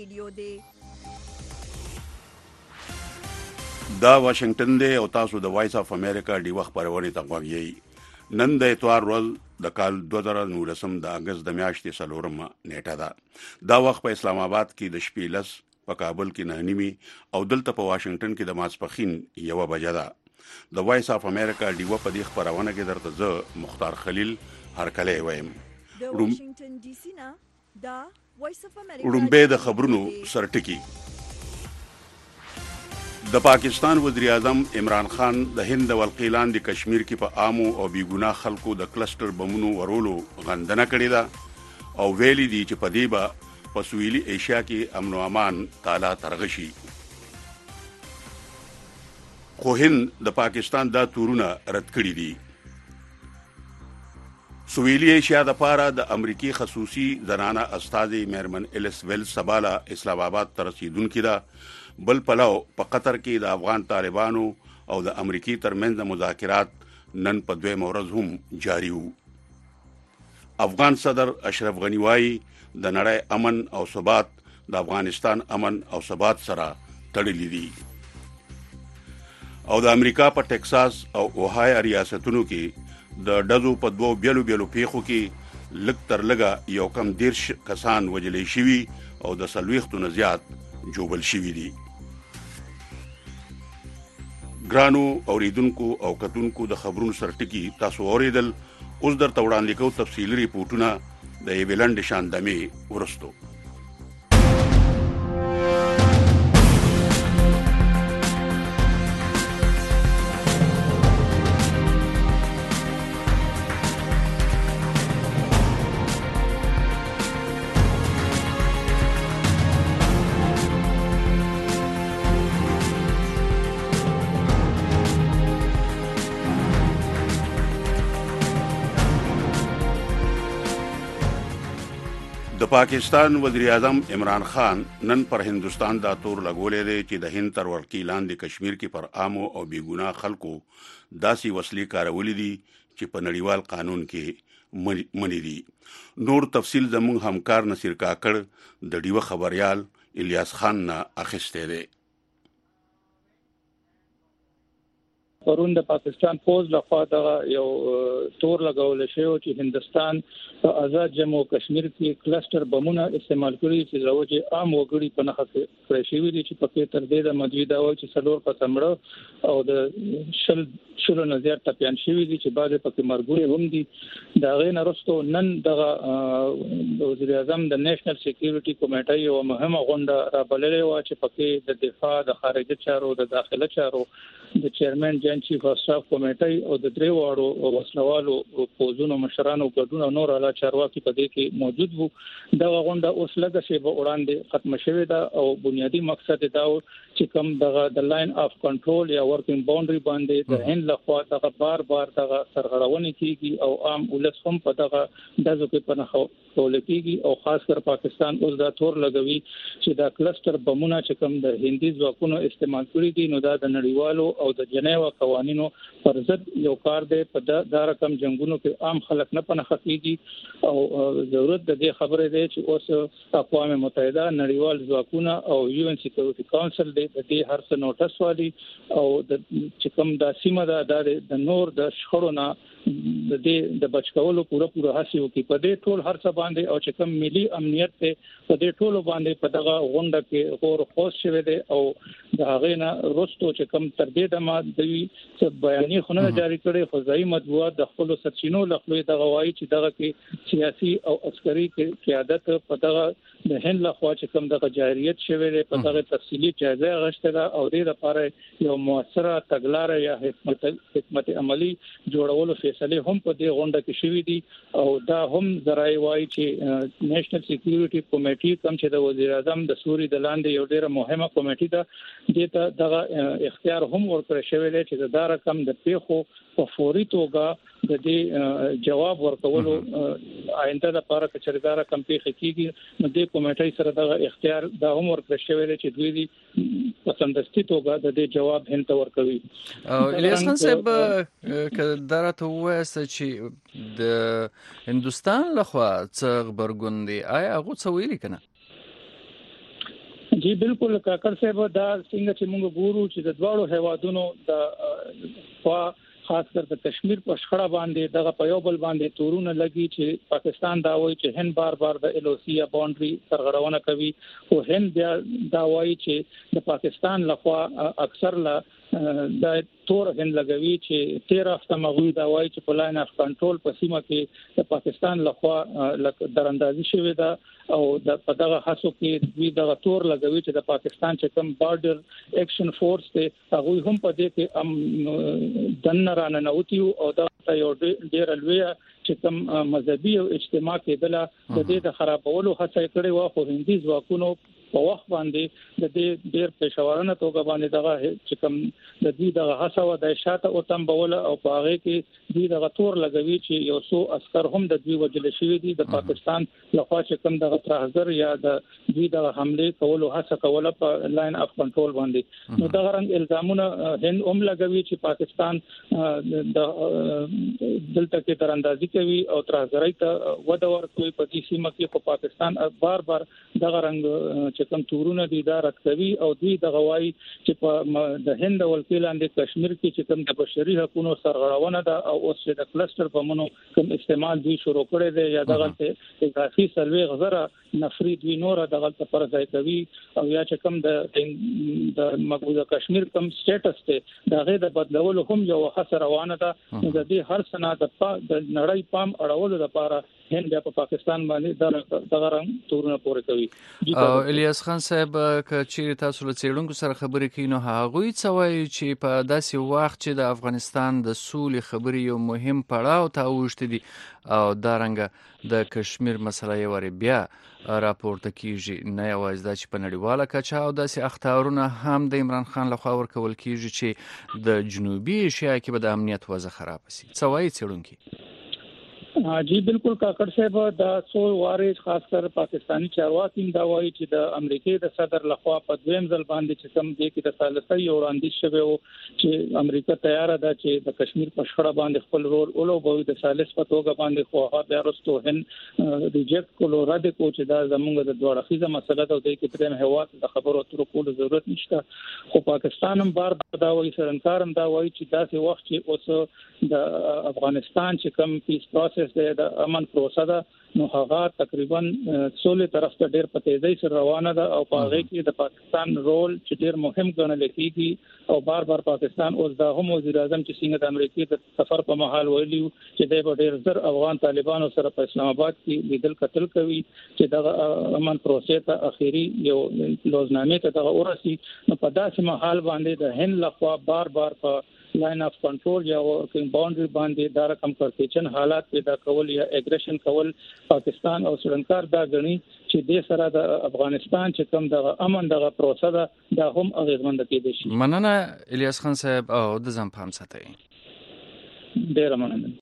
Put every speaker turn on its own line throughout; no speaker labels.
رادیو دی.
دا واشنگټن دی او تاسو د وایس اف امریکا دی وخت پرونی ته غوږی. نن د اتوار ورځ د کال 2019 د اگست د میاشتې 4 نیټه ده. دا وخت په اسلام آباد کې د شپې 10 په کابل کې 9 او دلته په واشنگټن کې د ماسپخین 1 بجه ده. د وایس اف امریکا دی په دې خبرونه کې درته زه مختار خلیل هرکلی وایم.
د واشنگټن ډي سي نه دا وایس اف امریکا
رومبه د خبرونو سرټکی. د پاکستان وزیر اعظم عمران خان د هند ولقیلان د کشمیر کې په عامو او بیګناه خلکو د کلسټر بمونو ورولو غندنه کړې ده او ویلي دي چې په دې به په سویلي ایشیا کې امن او امان تعالی ترغشي. خو هند د پاکستان دا تورونه رد کړی دي. سویلي ایشیا د پاره د امریکای خصوصي زنانه استاذ میرمن الیس ویل سبالا اسلام آباد ته رسیدونکې ده. بل پلاو په قطر کې د افغان طالبانو او د امریکای ترمنځ مذاکرات نن په 2 ورځ هم جاری وو. افغان صدر اشرف غنی وايي د نړۍ امن او ثبات د افغانستان امن او ثبات سره تړلي دي. او د امریکا په ټکساس او اوهایو ریاستونو کې د ډزو په 2 بیلو پیښو کې لږ تر لږه یو کم 10 کسان وجلې شوي او د 40 نه زیات جوبل شوي دي. ګرانو اوریدونکو او کتونکو د خبرونو سرټکی تاسو اوریدل. اوس درته وړاندې کوو تفصیلي ریپورتونه د ایبلند شاندمې ورستو. د پاکستان وزیر اعظم عمران خان نن پر هندستان دا تور لګولې دی چې د هند تر ورکیلان د کشمیر کې پر عامو او بیګناه خلکو داسي وسلې کارولې دي چې په نړیوال قانون کې منې دي. نور تفصیل زموږ همکار نصیر کاکړ د ډیوه خبريال الیاس خان نه اخیسته دی.
پرون د پاکستان فوج لخوا دا یو تور لګول شوی چې هندستان په آزاد جمهور کشمیر کې کلسټر بمونه استعمال کړي چې راوځي عام وګړي په نخښه کړی شوی دي چې په کې تر دې د مدوی دا و چې څلور پسمړه او د شلو نه زیات ټپيان شوی دي چې بعد په کې مرګوري هم دي. دا غي نرستو نن د وزیر اعظم د نېشنل سکیورټي کمیټې یو مهمه غونډه را بللې و چې په کې د دفاع د خارجه چارو د داخله چارو د چیرمن جن چیف اف سټاف کمیټې او د درې واړو وسلوالو پوزونو مشرانو ګډون نور اعلی چارواکي په دې کې موجود وو. دا غونډه اوس لږه شی به وړاندې ختم شوې ده او بنیادی مقصد دا و چې کوم د لاین اف کنټرول یا ورکینګ باونډري باندې د هند لخوا دا بار دا سرغړونې کیږي او عام ولس هم په دغه دغه کې پنه کول کیږي او خاص کر پاکستان اوس دا تور لګوي چې دا کلسټر بمونه چې کوم د هندي ځواکونو استعمال کړي دي نو دا د نړیوالو او د جنیوا قوانینو پر ضد یو کار دی. په دا رقم جنگونو کې عام خلک نه پنه خېږي او ضرورت د دې خبره دی چې اوس اقوام متحده نړیوال ځواکونه او یو ان سکیورټي کونسل د دې هر څه نوټس والی او د چې کوم د سیمه د نور د شخړو نه د دې د بچکولو پوره هڅه وکړي. په دې ټول هر څه باندې او چې کوم ملي امنیت ته په دې ټولو باندې په دغه غونډه کې غور خوښ شوه دي او د هغه نه رستو چې کوم تر دې د مادوي څه بیانیه خونه جاری کړي خزایي مطبوعات د خپل سرچینو لخوا د غوايي چې دغه کې سیاسي او عسکري قیادت په دغه د هند لخوا چې کوم دغه جاریت شوه دي په دغه تفصیلی جایزه غشته او د لپاره یو موثره تګلارې یا حکمت عملی جوړولو فیصله هم په دې غونډه کې شوې دي او دا هم ذرای وایي چې نېشنل سکیورټي کمیټې کوم چې د وزیر اعظم د سوري د لاندې یو ډیره مهمه کمیټه ده د ته دغه اختیار هم ورکړی شوی دی چې دا رقم د پیښو په فوري توګه د دې جواب ورکولو آینده لپاره کچردار کم پیښ کیږي نو د کمیټې سره دغه اختیار دا هم ورکړی شوی دی چې دوی په سمدستي توګه د دې جواب هند ورکوي.
الیاس خان صاحب کله وایسته چې د هندستان لخوا څه خبرګون دی آیا هغه څه ویلي کنه؟
جی بالکل کاکړ صاحب دا څنګه چې موږ ګورو چې د دواړو هیوادونو د خاص کر د کشمیر په شخړه باندې دغه په یو بل باندې تورونه لګي چې پاکستان دا وایي چې هند بار بار د ال او سی یا باونډري سرغړونه کوي او هند بیا دا وایي چې د پاکستان لخوا اکثر لا د تور هند لګوي چې 13 هفته مغوي دا وایي چې په لاین اف کنټرول په سیمه کې د پاکستان لخوا دراندازي شوې ده او د دغه حسو کې دوی دغه تور لګوي چې د پاکستان چې کوم بارډر اکشن فورس ته هغه هم په دې کې دنه رانه نوتیو او دا یو ډیر لوی چې کوم مذهبي او اجتماع کې د دې د خرابولو هڅه کړې و خو هندي ځواکونو په وخت باندې د دې ډیر پېښورانه توګه باندې دغه چې کوم د دې دغه هڅه و د شاته او تم بوله او په هغه کې دې دغه تور لګوي چې یو څو عسكر هم د دوی وجل شوی دي د پاکستان لخوا چې کوم دغه ترهګر یا د دې دغه حمله کولو هڅه کوله په لاین اف کنټرول باندې نو دغه رنګ الزامونه هند هم لګوي چې پاکستان د دلته کې تراندازي کوي او ترهګرۍ ته وده ورکوي په دې سیمه کې په پاکستان بار بار دغه رنګ کوم تورونه دي دا راتوي او دوی د غوايي چې په د هند ولکلاندې کشمیر کې چې کوم د بشري حقوقو سرغړونه ده او اوس چې د کلستر بمونو کوم استعمال دوی شروع کړی دی یا دغه ته اضافي سلوي غزره نفري دوی نور دغه ته پر ځای کوي او یا چې کوم د مقبوضه کشمیر کوم سټیټس ته دغه د بدلولو هم یو هڅه روانه ده د دې هر سنه د نړۍ پام اړولو لپاره هند په پاکستان باندې دغه رنګ تورونه پورې کوي.
الیاس خان صاحب چې تاسو له څېړونکو سره خبرې کوي نو هغه څه وایي چې په داسې وخت چې د افغانستان د سولې خبرې یو مهم پړاو ته اوښتې دي او دا رنګه د کشمیر مسله یې وری بیا راپورته کیږي نه یوازې دا چې په نړیواله کچه او داسې اخطارونه هم د عمران خان لخوا ورکول کیږي چې د جنوبي ایشیا کې به د امنیت وضع خراب شي. څه وایي څېړونکي؟
جی بالکل کاکړ صاحب دا څو واره خاص کر پاکستانی چارواکي دا وایي چې د امریکای د صدر لخوا په دویم ځل باندې چې کوم دی کې د ثالثي وړاندیز شوی او چې امریکا تیار ده چې د کشمیر په شخړه باندې خپل رول اولوبوي د ثالث په توګه باندې خو هغه بیا رستو هند ریجیکټ کولو رد کو چې دا زموږ د دوه اړخیزه مسله ده د کې پرېم هوا د خبرو اترو کولو ضرورت نشته خو پاکستان هم بار دا وایي سرنکار هم دا وایي چې داسې وخت چې اوس د افغانستان چې کوم پیس پروسس د امن پروسه ده نو هغه تقریبا سولې طرف ته ډېر په تیزی سره روانه ده او په هغه کې د پاکستان رول چې ډېر مهم ګڼل کېږي او بار بار پاکستان اوس دا هم وزیر اعظم چې څنګه د امریکای د سفر په مهال ویلي چې د ډېر زر افغان طالبانو سره په اسلام آباد کې لیدل قتل کوي چې د امن پروسې ته اخیری یو لوزنامه ته دغه ورسي نو په داسې مهال باندې د هند لخوا بار بار په لاین اف کنټرول یا باونډري باندې دا رقم پرتیچن حالات پیدا کول یا اګریشن کول پاکستان او سرنکار دا غني چې د سره د افغانستان چې کوم د امن دغه پروسه ده دا هم اغیزمند کېدي شي.
مننه الیاس خان صاحب او د ځم پام ساتئ.
ډیر مننه.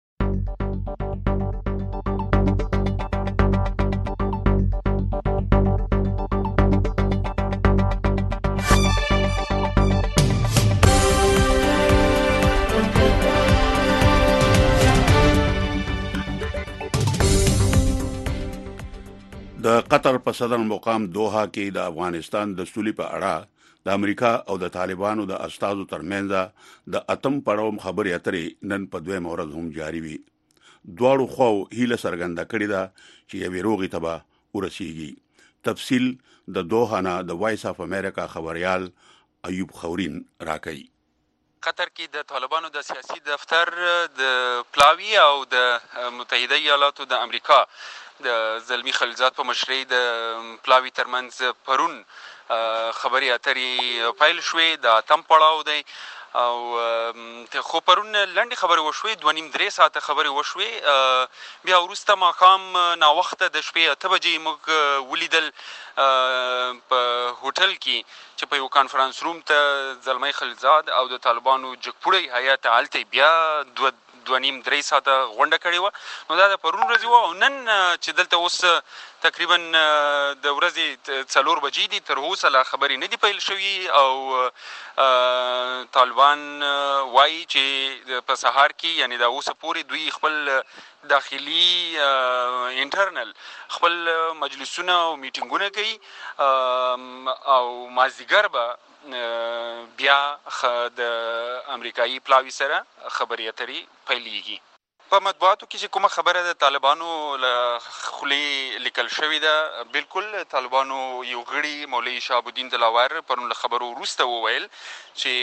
د قطر په صدر مقام دوحه کې د افغانستان د سولې په اړه د امریکا او د طالبانو د استازو ترمنځ د اتم پړاو خبرې اترې نن په دویم ورځ هم جاری وي. دواړو خو هیله څرګنده کړې ده چې یوې روغې ته به ورسیږي. تفصیل د دوحه نه د وایس اف امریکا خبريال ایوب خورین راکړي.
قطر کې د طالبانو د سیاسي دفتر د پلاوی او د متحده ایالاتو د امریکا د زلمی خلیلزاد په مشرۍ د پلاوی ترمنځ پرون خبرې اترې پیل شوې د اتم پړاو دی او خو پرون لنډې خبرې وشوې 2.5-3 ساعته خبرې وشوې بیا وروسته ماښام ناوخته د شپې 8 بجې موږ ولیدل په هوټل کې چې په یو کانفرنس روم ته زلمی خلیلزاد او د طالبانو جګپوړی هیات هلته بیا 2.5-3 ساعته غونډه کړې وه. نو دا د پرون ورځې وه او نن چې دلته اوس تقریبا د ورځې 4 بجې دي، تر اوسه لا خبرې نه دي پیل شوي او طالبان وایي چې په سهار کې یعنې د اوسه پورې دوی خپل داخلي انټرنل خپل مجلسونه او میټینګونه کوي او مازدیګر به بیا د امریکایي پلاوي سره خبرې اترې پیلېږي. په مطبوعاتو کې چې کومه خبره د طالبانو له خولې لیکل شوې ده، بلکل طالبانو یو غړي مولوي شهاب الدین دلاور پرون له خبرو وروسته وویل چې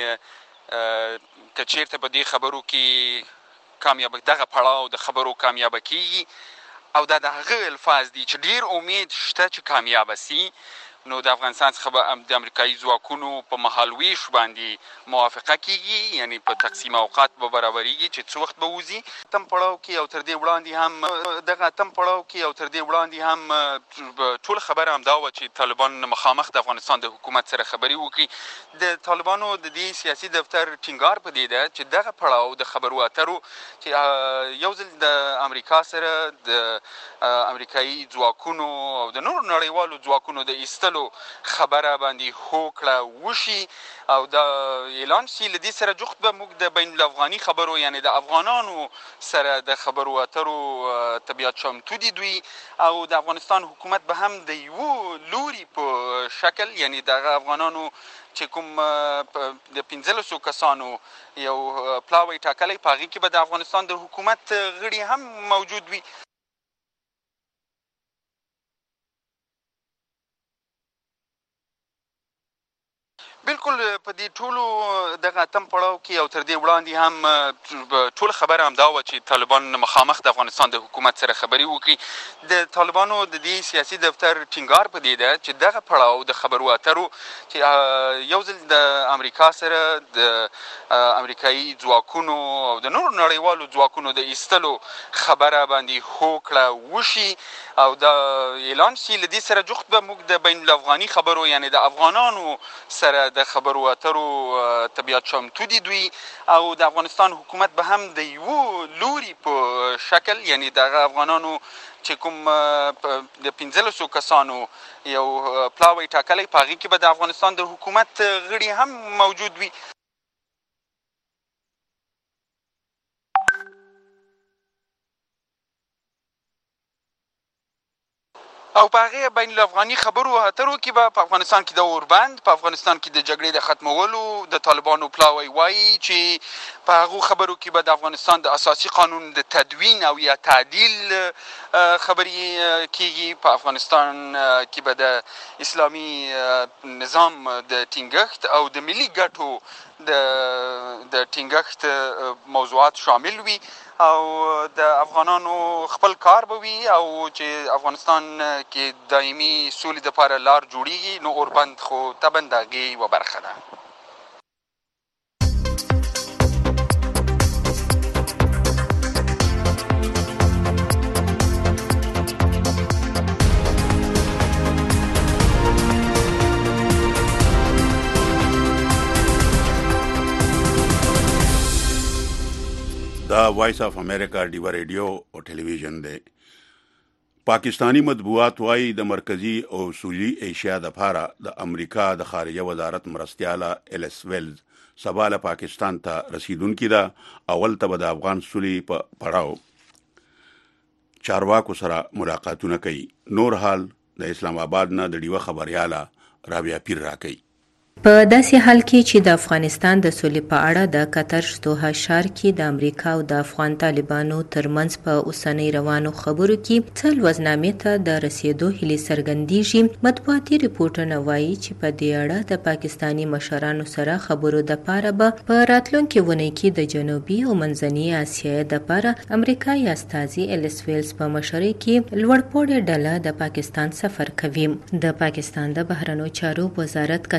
که چېرته په دې خبرو کې کامیابه دغه پړاو د خبرو کامیابه کېږي او دا د هغه الفاظ دي چې ډېر امید شته چې کامیابه سي، نو د افغانستان څخه به د امریکایي ځواکونو په مهال ویش باندې موافقه کېږي، یعنې په تقسیم اوقات به برابرېږي چې څه وخت به وځي. اتم پړاو کې او تر دې وړاندې هم ټول خبره همدا وه چې طالبان مخامخ د افغانستان د حکومت سره خبرې وکړي. د طالبانو د دې سیاسي دفتر ټینګار په دې ده چې دغه پړاو د خبرو اترو چې یو ځل د امریکا سره د امریکایي ځواکونو او د نورو نړیوالو ځواکونو د ایستلو خبره باندې هوکړه وشي او دا اعلان شي، له دې سره جفت به موږ د بین الافغاني خبرو یعنې د افغانانو سره د خبرو اترو طبیعت چمتو دي دوی، او د افغانستان حکومت به هم د یو لوري په شکل یعنې دغه افغانانو چې کوم د 15 کسانو یو پلاوی ټاکلی په هغې کې به د افغانستان د حکومت غړي هم موجود وي. بلکل په دې ټولو دغه اتم پړاو کې او تر دې وړاندې هم ټول خبره همدا وه چې طالبان مخامخ د افغانستان د حکومت سره خبرې وکړي. د طالبانو د دې سیاسي دفتر ټینګار په دې ده چې دغه پړاو د خبرو اترو چې یو ځل د امریکا سره د امریکایي ځواکونو او د نورو نړیوالو ځواکونو د ایستلو خبره باندې هوکړه وشي او دا اعلان شي، له دې سره جفت به موږ د بین الافغاني خبرو یعنې د افغانانو سره د خبرو اترو طبیعت چمتو دي دوی، او د افغانستان حکومت به هم د یو لوري په شکل یعنې دغه افغانانو چې کوم د 15 کسانو یو پلاوی ټاکلی په هغې کې به د افغانستان د حکومت غړي هم موجود وي. او په هغې بین الافغاني خبرو اترو کې به په افغانستان کې د اوربند، په افغانستان کې د جګړې د ختمولو د طالبانو پلاوی وایي چې په هغو خبرو کې به د افغانستان د اساسي قانون د تدوین او یا تعدیل خبرې کېږي، په افغانستان کې به د اسلامي نظام د ټینګښت او د ملي ګټو د ټینګښت موضوعات شامل وي او د افغانانو خپل کار به وي او چې افغانستان کې دایمي سولې دپاره لار جوړیږي، نو اوربند خو طبعا د هغې یوه برخه ده.
دا وایس آف امریکا ډیوه ریډیو او ټلویزیون دی. پاکستانی مطبوعات وایي د مرکزی او سویلي ایشیا د پاره د امریکا د خارجه وزارت مرستیاله ایلس ویلز سبا له پاکستان ته رسیدونکې ده. اول ته به د افغان سولې په پړاو چارواکو سره ملاقاتونه کوي. نور حال د اسلام آباد نه د ډیوه خبرياله رابعه پیر راکوي.
په داسې حال کې چې د افغانستان د سولې په اړه د قطر دوحه ښار کې د امریکا او د افغان طالبانو ترمنځ په اوسنۍ روانو خبرو کې څه لوزنامې ته د رسیدو هیلې څرګندېږي. مطبوعاتي ریپورټونه وایي چې په دې اړه د پاکستاني مشرانو سره خبرو دپاره به په راتلونکې اونۍ کې د جنوبي او منځنۍ اسیا دپاره امریکایي استازي ایلس ویلز په مشرۍ کې لوړپوړې ډله د پاکستان سفر کوي. د پاکستان د بهرنیو چارو وزارت که څه هم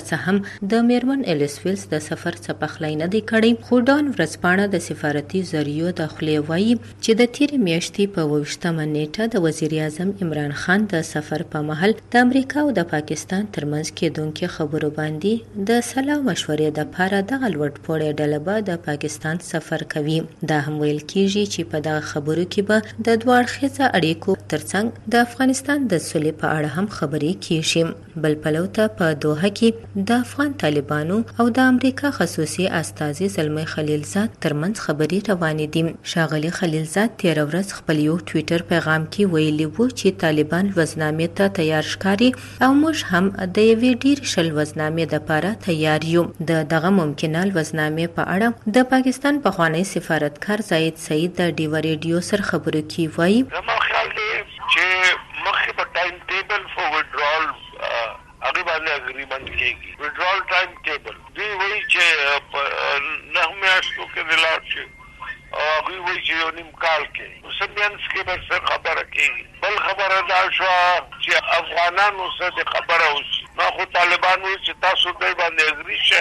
د میرمن الیس ویلز د سفر څخه پخلی نه دی کړی، خو ډان ورځپاڼه د سفارتي ذریعو د خولې وایي چې د تیرې میاشتې په 28مه نیټه د وزیر اعظم عمران خان د سفر په مهال د امریکا او د پاکستان ترمنځ کېدونکې خبرو باندې د سلا مشورې دپاره دغه لوړپوړې ډله به د پاکستان سفر کوي. دا هم ویل کیږي چې په دغه خبرو کې به د دوه اړخیزه اړیکو ترڅنګ د افغانستان د سولې په اړه هم خبرې کیږي. بل پلو ته په دوحه کې د افغان طالبانو او د امریکا خصوصي استازي زلمی خلیلزاد ترمنځ خبرې روانې دي. ښاغلي خلیلزاد تېره ورځ خپل یو ټویټر پیغام کې ویلي وو چې طالبان لوزنامې ته تیار ښکاري او موږ هم د یوې ډېرې شل لوزنامې دپاره تیار یو. دغه ممکنه لوزنامې په اړه د پاکستان پخوانی سفارتکار زاهد سعید د ډیوه ریډیو سره خبرو کې وایي
زما خیال دی چې مخکې په ټایم ټیبل فور وډرال هغه باندې اګریمنت کېږي. وډرال ټایم ټیبل دوی وایي چې په 9 میاشتو کې ولاړ شي او هغوی وایي چې یو نیم کال کې سمینس کې به څه خبره کېږي. بل خبره دا شوه چې افغانانو سره د خبره وشي نو خو طالبان وایي چې تاسو دوی باندې اګري شئ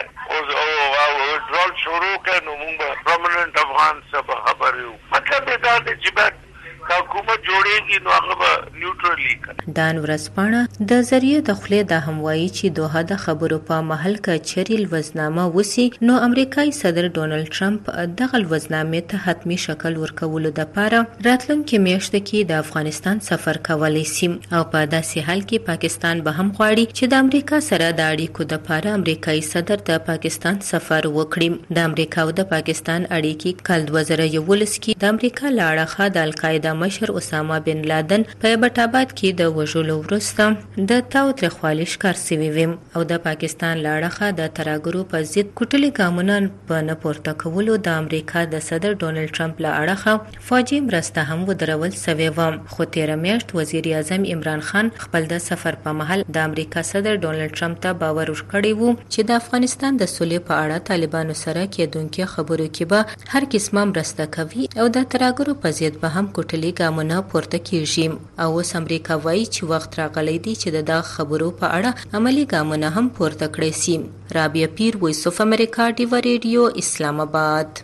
او وډرال شروع کړئ نو موږ به پرمننټ افغان سره خبرې وکړو. مطلب یې دا دی چې باید حکومت جوړیږي نو هغه به نیوټرالي کوي.
دان ورځپاڼه د ذریعه د خولې دا هم وایي چې دوحه د خبرو په محل که چیرې لوزنامه وسي نو امریکایي صدر ډونالډ ټرمپ دغه لوزنامې ته حتمي شکل ورکولو دپاره راتلونکې میاشت کې د افغانستان سفر کولی شي او په داسې حال کې پاکستان به هم غواړي چې د امریکا سره د اړیکو دپاره امریکایي صدر د پاکستان سفر وکړي. د امریکا او د پاکستان اړیکې کال 2011 کې د امریکا له اړخه د القاعده مشر اسامه بن لادن په ایبټ آباد کې د وژلو وروسته د تاوتریخوالي ښکار سوي وي او د پاکستان له اړخه د ترهګرو په ضد کوټلي ګامونه په نه پورته کولو د امریکا د صدر ډونالډ ټرمپ له اړخه فوجي مرسته هم ودرول سوې وه. خو تېره میاشت وزیر اعظم عمران خان خپل د سفر په مهال د امریکا صدر ډونالډ ټرمپ ته باور ورکړی و چې د افغانستان د سولې په اړه طالبانو سره کېدونکې خبرو کې به هر قسمه مرسته کوي او د ترهګرو په ضد به هم کوټلي ګامونه پورته کیږي. او اوس امریکا وایي چې وخت راغلی دی چې د دغه خبرو په اړه عملي ګامونه هم پورته کړی سي. رابعه پیر، وایس اف امریکا، ډیوه ریډیو، اسلام آباد.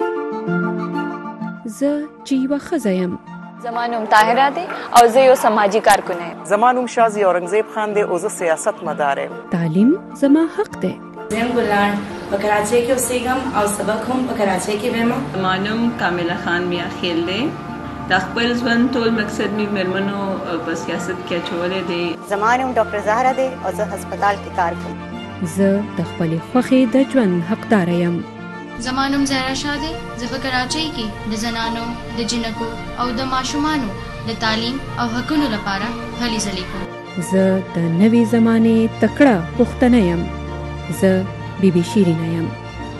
زه چې یوه ښځه یم.
زما نوم طاهره دی او زه یو سماجي کارکونه یم.
زما نوم شازي اورنګزیب خان دی او زه سیاست مدار یم.
تعلیم زما حق دی.
زم ګلان په کراچۍ کې اوسېږم او سبق هم په کراچۍ کې وایم.
زما نوم کامله خان میا خیل دی. د خپل ژوند ټول مقصد می مېرمنو په سیاست کې اچولی دی.
زما نوم ډاکټر زهره دی او زه هسپتال کې کار کوم.
زه د خپلې خوښې د ژوند حقدار یم.
زما نوم زهرا شاه دی. زه په کراچۍ کې د زنانو، د جنکو او د ماشومانو د تعلیم او حقونو لپاره هلې ځلې کوم.
زه د نوې زمانې تکړه پښتنه یم. زه بیبي شیرینه یم.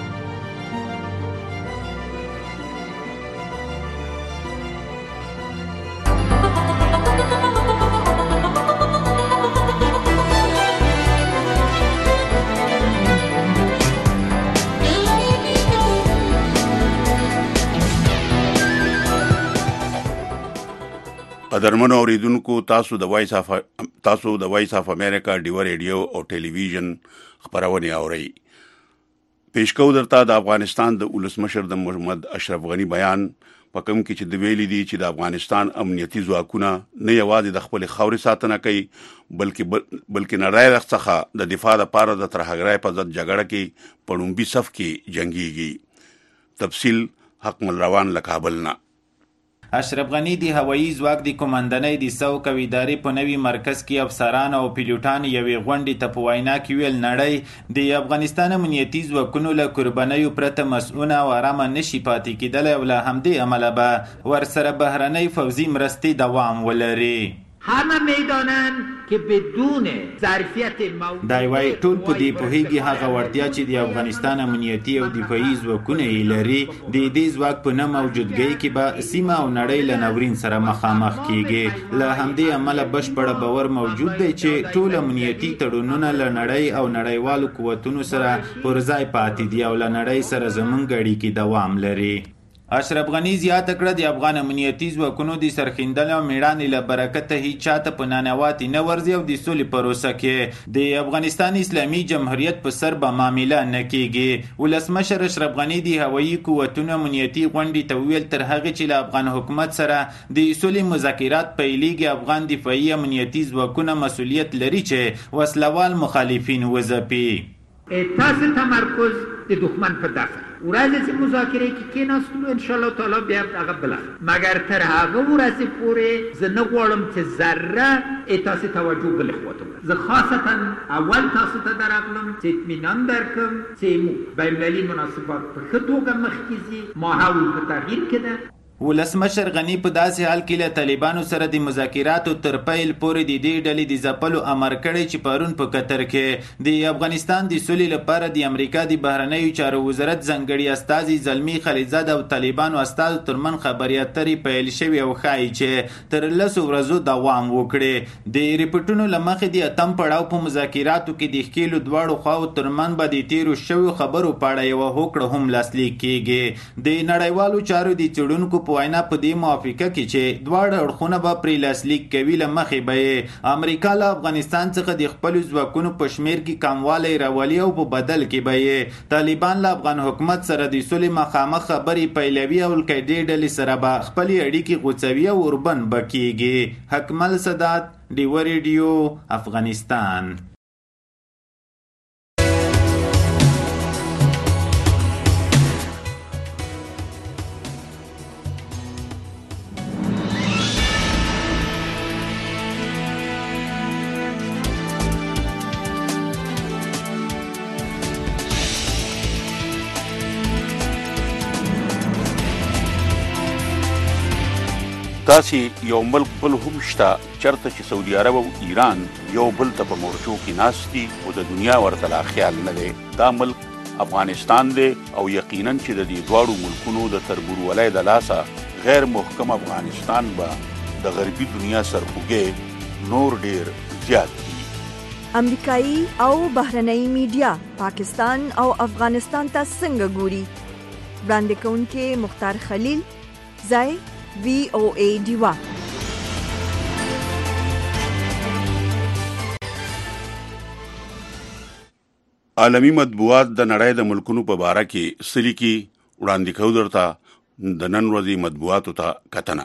قدرمنو اوریدونکو، تاسو د وایس اف امریکا ډیوه ریډیو او ټلویزیون خبرونه اورئ. پیش کوو درته د افغانستان د ولسمشر د محمد اشرف غنی بیان په کوم کې چې د ویلي دي چې د افغانستان امنیتي ځواکونه نه یوازې د خپل خاورې ساتنه کوي بلکې نړۍ څخه د دفاع لپاره د ترهګرۍ په ضد جګړه کې په لومړي صف کې جنګيږي. تفصیل حق مل روان له کابل نه.
اشرف غنی د هوایي ځواک د کمانډنۍ د سوق او ادارې په نوي مرکز کې افسران او پیلوټان یوې غونډې ته په وینا کې ویل نړۍ د افغانستان امنیتي ځواکونو له قربانیو پرته مسؤونه او آرامه نشي پاتې کېدلی او له همدې امله به ورسره بهرنۍ فوځي مرستې دوام ولري.
همه میدانن که بدون ظرفیت
دا وایي ټول په دې پوهیږي هغه وړتیا چې د افغانستان امنیتي او دفاعي ځواکونه یې لري د دې ځواک په نه موجودګۍ کې به سیمه او نړۍ له ناورین سره مخامخ کیږي. له همدې امله بشپړ باور موجود دی چې ټول امنیتي تړونونه له نړۍ او نړیوالو قوتونو سره پر ځای پاتې دي او له نړۍ سره زموږ اړیکې دوام لري. اشرف غنی زیاته کړه د افغان امنیتي ځواکونو د سرښندنې او میړانې له برکته هیڅ چاته په نانواتې نه ورځي او د سولې پروسه کې د افغانستان اسلامي جمهوریت په سر به معامله نه کیږي. ولسمشر اشرف غنی د هوایي قوتونو امنیتي غونډې ته ویل تر هغې چې له افغان حکومت سره د سولې مذاکرات پیلېږي افغان دفاعي امنیتي ځواکونه مسؤلیت لري چې وسلوال مخالفین وځپي.
تاسو تمرکز د دښمن په داخل ورځ چې مذاکره کې کېناستلو ان شاء الله تعالی بیا هغه بل مګر تر هغه ورځ پورې زه نه غواړم چې ذره تاسو توجه بل خواته زه خاصتا اول تاسو ته درغلم چې اطمینان درکم چې بین‌المللي مناسبات په ښه توګه مخکې ځي ماحول په تغییر کې ده.
ولسمشر غنی په داسې حال کې له طالبانو سره د مذاکراتو تر پیل پورې د دې ډلې د ځپلو امر کړی چې پرون په قطر کې د افغانستان د سولې لپاره د امریکا د بهرنیو چارو وزارت ځانګړي استازي زلمی خلیلزاد او طالبانو استازو ترمن خبرې اترې پیل شوې او ښایي چې تر 10 ورځو دوام وکړي. د ریپورټونو له مخې د اتم پړاو په مذاکراتو کې د ښکېلو دواړو خواو ترمن به د تیرو شویو خبرو په اړه یوه هوکړه هم لاسلیک کیږي. د نړیوالو چارو د څېړونکو وینا په دې موافقه کې چې دواړه اړخونه به پرې لاسلیک کوي له مخې به امریکا له افغانستان څخه د خپلو ځواکونو په شمیر کې کموالی راولي او په بدل کې به طالبان له افغان حکومت سره د سولې مخامخ خبرې پیلوي او القاعدې ډلې سره به خپلې اړیکې غوڅوي او اوربند به کیږي. حکمل سادات، ډیوه ریډیو، افغانستان.
داسې یو ملک بل هم شته چرته چې سعودي عرب او ایران یو بل ته په مورچو کې ناست دي او د دنیا ورته لا خیال نه دی. دا ملک افغانستان دی او یقینا چې د دې دواړو ملکونو د تربورولۍ د لاسه غیر محکم افغانستان به د غربي دنیا سرخوږی نور ډیر زیات دي.
امریکایي او بهرنۍ میډیا پاکستان او افغانستان ته څنګه ګوري؟ وړاندې کوونکې مختار خلیل، ځای VOA ډیوا.
عالمی مطبوعات د نړۍ د ملکونو په باره کې سلی کې وړاندې کوو درته د نن ورځې مطبوعاتو ته کتنه.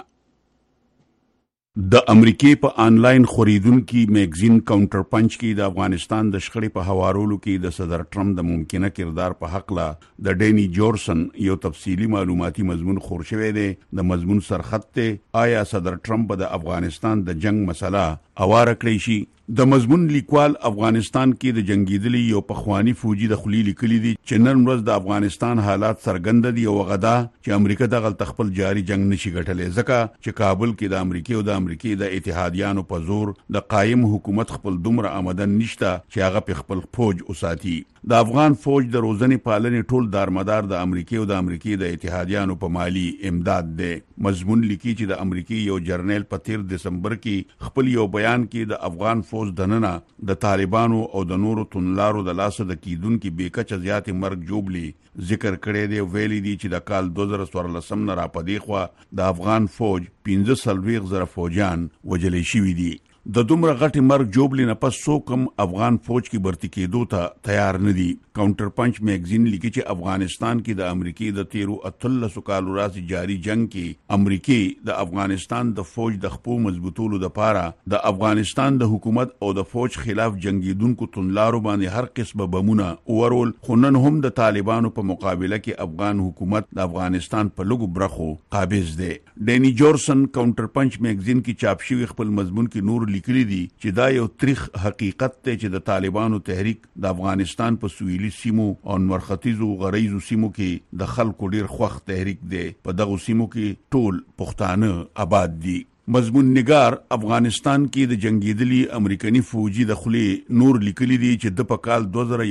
د امریکای په آنلاین خریدونکو میگزین کاونټر پنچ کې د افغانستان د شخړې په حوالولو کې د صدر ټرمپ د ممکنه کردار په حق لا د ډینی جورسن یو تفصیلی معلوماتي مضمون خور شوی دی. د مضمون سرخط ته آیا صدر ټرمپ د افغانستان د جنگ مسله اواره کړی شي؟ د مضمون لیکوال افغانستان کې د جنگیدلی یو پخوانی فوجي د خلی لیکلی دي چې نن ورځ د افغانستان حالات سرګند دي او غدا چې امریکا د غلط خپل جاری جنگ نشي ګټلې ځکه چې کابل کې د امریکای او د امریکای د اتحادیانو په زور د قائم حکومت خپل دومره آمدن نشته چې هغه په خپل فوج اوساتي. د افغان فوج د روزنې پالنې ټول دارمدار د امریکای او د امریکای د اتحادیانو په مالی امداد دی. مضمون لیکي چې د امریکای یو جرنیل په 13 دسمبر کې خپل یو بیان کې د افغان فوج دننه د طالبانو او د نورو تنلارو د لاسه د کیدونکو بیکچ زیات مرګ جوبلی ذکر کړی دی. ویلي دی چې د کال 2014 نه را پدې خو د افغان فوج 15,000 فوجیان وجلې شوي دي. د دومره غټي مرګ جوبلی نه پس څوکم افغان فوج کې برتی کېدو ته تیار نه دي. کاونټر پنچ میگزین لیکي چې افغانستان کې د امریکای د 13 کالو راځي جاری جنگ کې امریکای د افغانستان د فوج د خپو مضبوطولو د پاره د افغانستان د حکومت او د فوج خلاف جنگیدونکو تنلارو باندې هر قسمه بمونه اورول. خنن هم د طالبانو په مقابله کې افغان حکومت د افغانستان په لګو برخو قابض دی. ډینی جورسن کاونټر پنچ میگزین کې چاپ شوی خپل مضمون کې نور لیکلي دي چې دا یو تاریخ حقیقت دی چې د طالبانو تحریک د افغانستان په سویلي سیمو او مرختیزو غریزو سیمو کې د خلکو ډیر خوښ تحریک دی. په دغه سیمو کې ټول پښتانه آباد دي. مضمون نگار افغانستان کې د جنگیدلی امریکایي فوجي د خلی نور لیکلي دي چې د په کال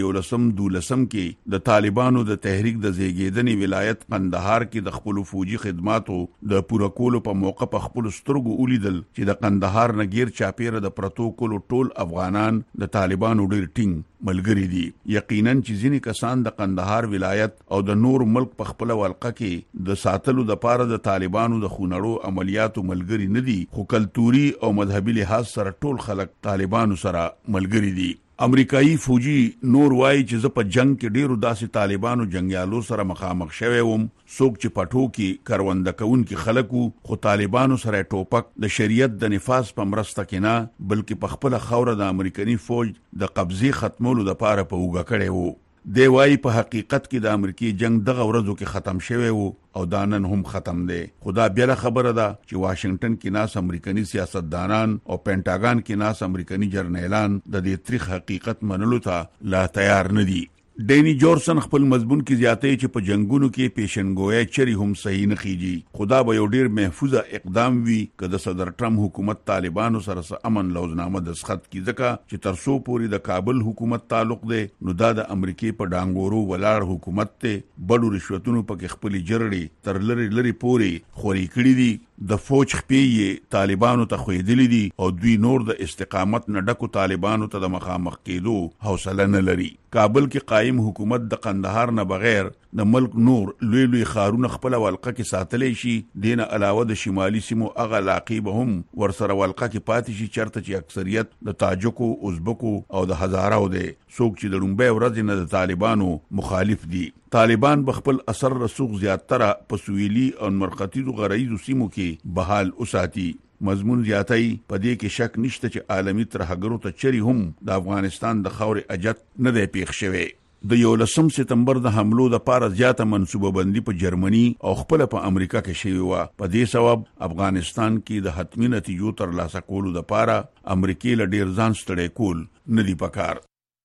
2011-12 کې د طالبانو د تحریک د زیږیدنې ولایت قندهار کې د خپل فوجي خدماتو د پوره کولو په موقع په خپل سترګو ولیدل چې د قندهار نګیر چاپیره د پروتوکول ټول افغانان د طالبانو ډیر ټینګ ملګری دي. یقینا چې ځینې کسان د قندهار ولایت او د نور ملک په خپل ولقه کې د ساتلو د پاره د طالبانو د خونړو عملیاتو ملګری نه دي، خو کلتوري او مذهبي لحاظ سره ټول خلک طالبانو سره ملګری دي. امریکایي فوجي نور وایي چې زه په جنگ کې ډیرو داسې طالبانو جنگیالو سره مخامخ شوی وم، څوک چې پټو کې کرونده کوونکي خلکو، خو طالبانو سره ټوپک د شریعت د نفاذ په مرسته کې نه بلکې په خپل خوره د امریکایي فوج د قبضې ختمولو لپاره په اوګه کړی وو. دی وایي په حقیقت کې د امریکای جنگ دغه ورځو کې ختم شوی وو او دا نن هم ختم دی. خدا بیله خبره ده چې واشنگټن کې ناس امریکایي سیاستدانان او پینټاګان کې ناس امریکایي جرنیلان د دې تاریخ حقیقت منلو ته لا تیار نه دي. ډینی جورسن خپل مضمون کې زیاتې چې په جنگونو کې پیشنګویا چری هم صحیح نه کیږي. خدا به یو ډیر محفوظه اقدام وي که د صدر ټرمپ حکومت طالبانو سره امن لوزنامه دستخط کی، ځکه چې ترسو پوری د کابل حکومت تعلق دی نو دا د امریکای په ډانګورو ولاړ حکومت ته بډو رشوتونو پکې خپل جرړي تر لری پوری خوري کړی دي. د فوج خپې طالبانو ته خویدلی دي او دوی نور د استقامت نه ډکو طالبانو ته د مخامخ کېدو حوصله نه لري. کابل کې قائم حکومت د قندهار نه بغیر د ملک نور لوی خارونه خپل ولقه کې ساتلې شي. دینه علاوه د شمالي سیمو هغه علاقې به هم ورسره ولقه کې پاتې شي چرته چې اکثریت د تاجکو، ازبکو او د هزاراو دی، څوک چې د لومبۍ ورځې نه د طالبانو مخالف دي. طالبان بخپل اثر رسوخ زیاتره په سویلي او مرکزي غرایزو سیمو کې بحال اوساتي. مضمون زیاتای په دې کې شک نشته چې عالمی ترهګرو ته چری هم د افغانستان د خاورې اجت نه دی پیښ شوی. د 11 سپتمبر د حملو د پاره زیاته منصوبه بندي په جرمني او خپل په امریکا کې شوی و. په دې سبب افغانستان کې د حتمی نتیجو تر لاسه کولو د پاره امریکای له ډیر ځان ستړي کول نه دی پکار.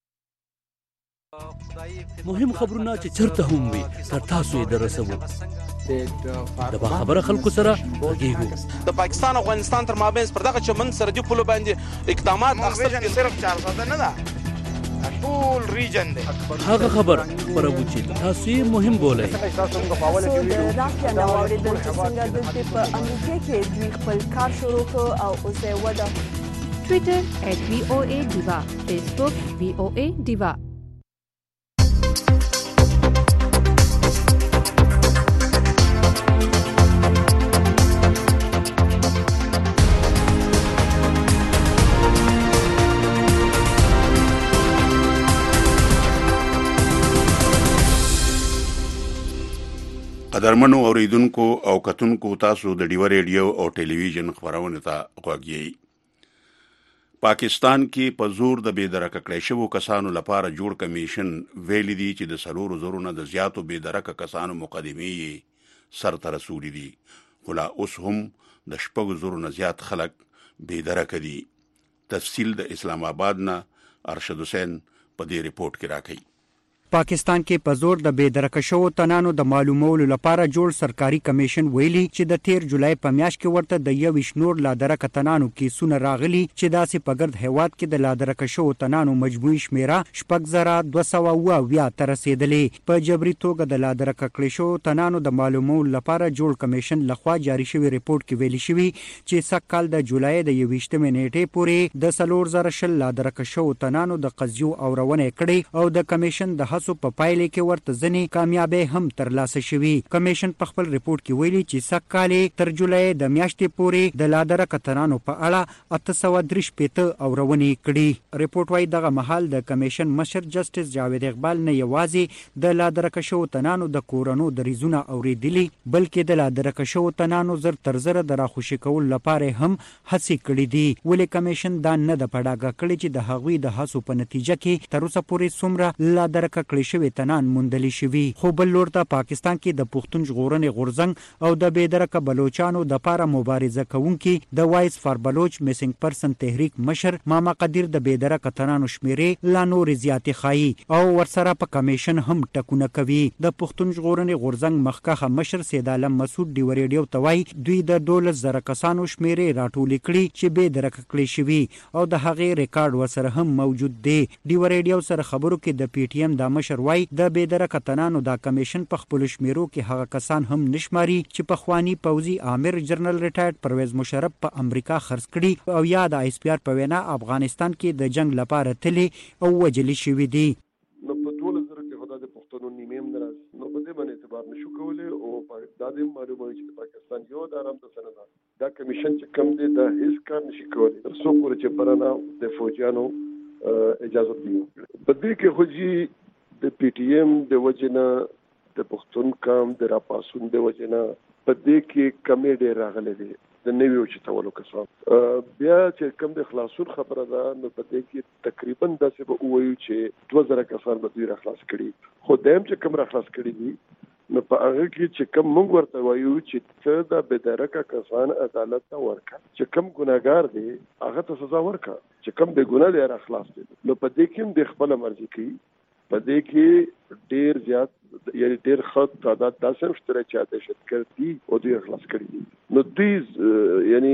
مهم خبرونه چې چرته هم وي تر تاسو یې درسوو. د باخبره خلکو سره غږیږو.
د پاکستان او افغانستان تر مابین پر دغه چمن سرحدي پولو باندې اقدامات اخیستل کې صرف 400 نه ده، ټول ریجن دی.
هغه خبر خبرو چې تاسو یې مهم بولئ.
د رافیا نو اوریدل چې څنګه د په امریکا کې دوی خپل کار شروع کړ او اوس یې وده.
ټویټر @VOA Diva، فیسبوک VOA Diva.
قدرمنو اوریدونکو او کتونکو، تاسو د ډیو ریډیو او ټلویزیون خبرونه ته غوږی. پاکستان کې په زور د بېدرکه کړی شوو کسانو لپاره جوړ کمیشن ویلي دي چې د 4 زرو نه د زیاتو بېدرکه کسانو مقدمې سر ته رسولي دي، خو لا اوس هم د 6 زرو نه زیات خلک بېدرکه دي. تفصیل د اسلام آباد نه ارشد حسین په دې ریپورت کې راکړي.
پاکستان کې په زور د بېدرکه شوو تنانو د معلومولو لپاره جوړ سرکاري کمیشن ویلي چې د 13 جولای په میاشت کې ورته د 21 نور لادرکه تنانو کیسونه راغلي چې داسې په ګرد هیواد کې د لادرکه شوو تنانو مجموعي شمیره 6220 ته رسیدلې. په جبري توګه د لادرکه کړي شوو تنانو د معلومولو لپاره جوړ کمیشن لخوا جاری شوی ریپورت کې ویلي شوی چې سکهال د جولای د 21 نیټې پورې د 4000 لادرکه شوو تنانو د قضیو اورونه کړي او د کمیشن د په پایله کې ورته ځنې کامیابی هم ترلاسه شوي. کمیشن په خپل ریپورت کې ویلي چې سکهال تر جولای د میاشتې پورې د لادرکه تنانو په اړه 835 اورونې کړي. ریپورت وايي دغه مهال د کمیشن مشر جسټس جاوید اقبال نه یوازې د لادرکه شوو تنانو د کورونو دریزونه اوریدلي بلکې د لادرکه شوو تنانو زر تر زر د راخوشي کول لپاره هم هڅې کړې دي. ولې کمیشن دا نه د پډاګه کړي چې د هغوی د هڅو په نتیجه کې تر اوسه پورې څومره لادرکه کړې شوی تنان موندل شوی. خو بل لور ته پاکستان کې د پښتون ژغورنې غورځنګ او د بېدرکه بلوچانو د پاره مبارزه کوونکي د وایس فار بلوچ میسنګ پرسن تحریک مشر ماما قدیر د بېدرکه تنانو شمیرې لا نور زیاتې خایي او ورسره په کمیشن هم ټکونه کوي. د پښتون ژغورنې غورځنګ مخکخه مشر سید عالم مسعود ډیو ریډیو ته وایي دوی د 12,000 کسانو شمیرې راټولې کړي چې بېدرکه کړې شوي او د هغې ریکارډ ورسره هم موجود دی. ډیو ریډیو سره خبرو کې د پی ټی ایم د مشر وایي د بېدرکه تنانو دا کمیشن په خپلو شمیرو کې هغه کسان هم نشماري چې پخواني پوځي امیر جنرال ریټایرډ پرویز مشرف په امریکا خرڅ کړي او یا د آی اس پی آر په وینا افغانستان کې د جنگ لپاره تللی او وجلی شوي دي.
نو په 12,000 کې خدای د پښتنو نیمه هم ناراض نو په دې باندې اعتبار نشو کولای او دا د معلومه چې پاکستان یو د آرام د سند دا کمیشن چې کم دی دا هیڅ کار نشي کولای تر څو پورې چې برانه د فوجیانو اجازه دی. په دې کې خو جی د پی ټی ایم د وجنه د پښتون قوم د راپاسون د وجنه په دې کې کمی ډیر راغلی دی د نویو چې تولو کسان بیا چې کوم د خلاصون خبره ده نو په دې کې تقریبا داسې به وایو چې 2,000 کسان به دوی را خلاص کړي خو دایم چې کوم را خلاص کړي دي نو په هغه کې چې کوم موږ ورته وایو چې څه د بېدرکه کسان عدالت ته ورکړه چې کوم ګناهګار دی هغه ته سزا ورکړه چې کوم د ګناه دی را خلاص دي نو په دې کې هم د خپل مرزي کوي په دې کې ډیر زیات یعنی ډیر خط تعداد داسې مشترک چې دهشتګرد دي او دوی خلاص کړي دي نو دوی یعنی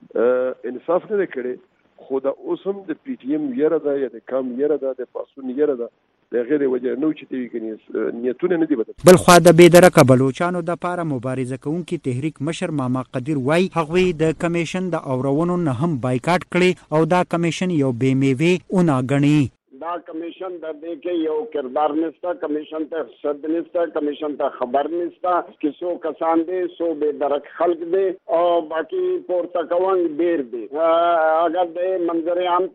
انصاف نه کړي خو دا اوس هم د پی ټی ایم یره ده یا د کام یره ده د پاسون یره ده د غیر وجه نو چې دی کني نیتونه نه دی بدل. بل خو د بېدرکه بلوچانو د پاره مبارزه کوونکي تحریک مشر ماما قدیر وای هغوی د کمیشن د اورونو نه هم بایکاټ کړي او دا کمیشن یو بې میوه اون غني.
دا کمیشن د دې کې یو کردار نشته کمیشن ته صد نشته کمیشن ته خبر نشته چې څو کسان دي څو بې درک خلق دي او باقي پورته کوون ډیر دي اگر د منظر عام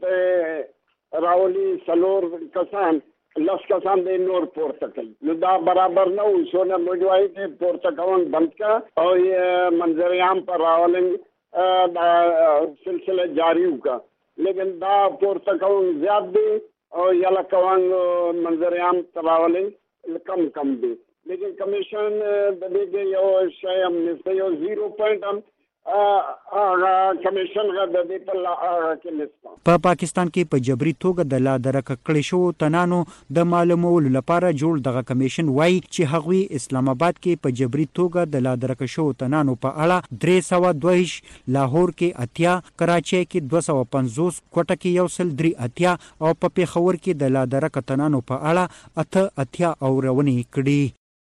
ته راولي سلور کسان لس کسان دي نور پورته کوي نو دا برابر نه وي سونه موجوای ته پورته کوون بند کا او منظر عام پر راولنګ دا سلسله جاری وکا لیکن دا پورته کوون زیات دي او یلا کوان منظر عام تراولې کم کم دي لیکن کمیشن د دې یو شی هم نشته یو 0 هم کمیشن غا د دې په کې نشته.
په پاکستان کې په جبري توګه د لا درک کړي شو تنانو د معلومولو لپاره جوړ دغه کمیشن وای چې هغوی اسلام آباد کې په جبري توګه د لا درک شو تنانو په اړه 322 لاهور کې 80 کراچۍ کې 250 کوټه کې 183 او په پیښور کې د لا درک تنانو په اړه 80 اورونې کړي.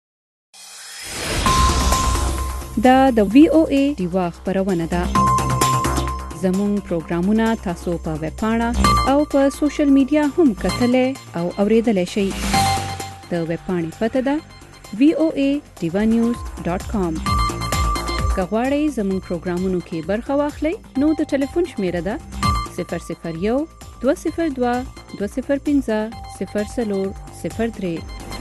دا د وی او ای دیوا خبرونه ده. زموږ پروګرامونه تاسو په ویب پاڼه او په سوشل میډیا هم کتلای او اوریدلای شئ. د ویب پاڼې پته ده voanews.com. که غواړئ زموږ پروګرامونو کې برخه واخلئ نو د ټلیفون شمیره ده 001 202 205 0403.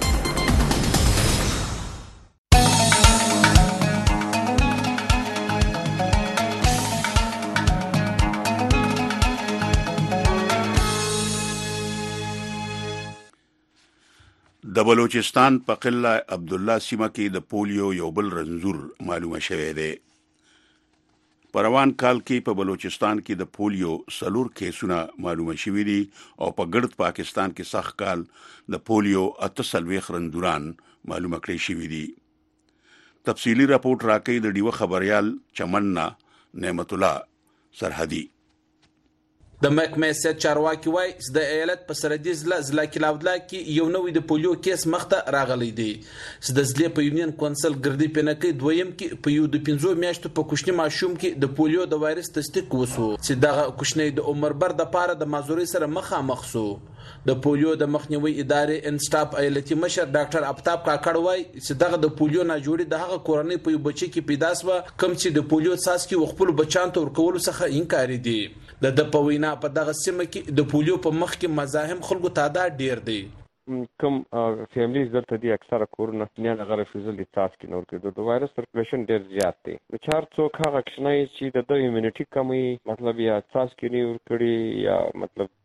د بلوچستان په قلعه عبدالله سیمه کې د پولیو یو بل رنځور معلومه شوی دی. په روان کال کې په بلوچستان کې د پولیو 4 کیسونه معلومه شوي دي او په ګرد پاکستان کې سخت کال د پولیو 48 رنځوران معلومه کړي شوي دي. تفصیلی راپورټ راکړي د ډیوه خبريال چمننا نعمت الله سرحدي.
د محکمې سید چارواکي وایي چې د ایالت په سرحدي ضلع کلاودلا کې یو نوې د پولیو کیس مخته راغلی دی چې د ضلع په یونین کونسل ګردی پنکې دویم کې په یو د 15 میاشتو په کوچني ماشوم کې د پولیو د وایرس تصدیق وسو چې دغه کوچنی د عمر بر د پاره د مازوري سره مخامخ سو. د پولیو د مخنیوي ادارې انسټاپ ایالتي مشر ډاکټر افتاب کاکړ وایي چې دغه د پولیو نه جوړي د هغه کورنۍ په یو بچی کې پیدا سو کوم چې د پولیو څاڅکي خپل بچان ته ورکول څخه انکار دي. د پوینا په دغه سیمه کې د پولیو په مخ کې مزاحم خلکو تعداد ډیر دی.
کوم فیملیز دلته دي اکثره کورونه نه هغه رفیوزل دي تاسو کې نور کې د وایرس سرکولیشن ډیر زیات دی. د چار څوک هغه کښنای چې د ایمونټي کمی مطلب یا تاسو کې نور کړي یا مطلب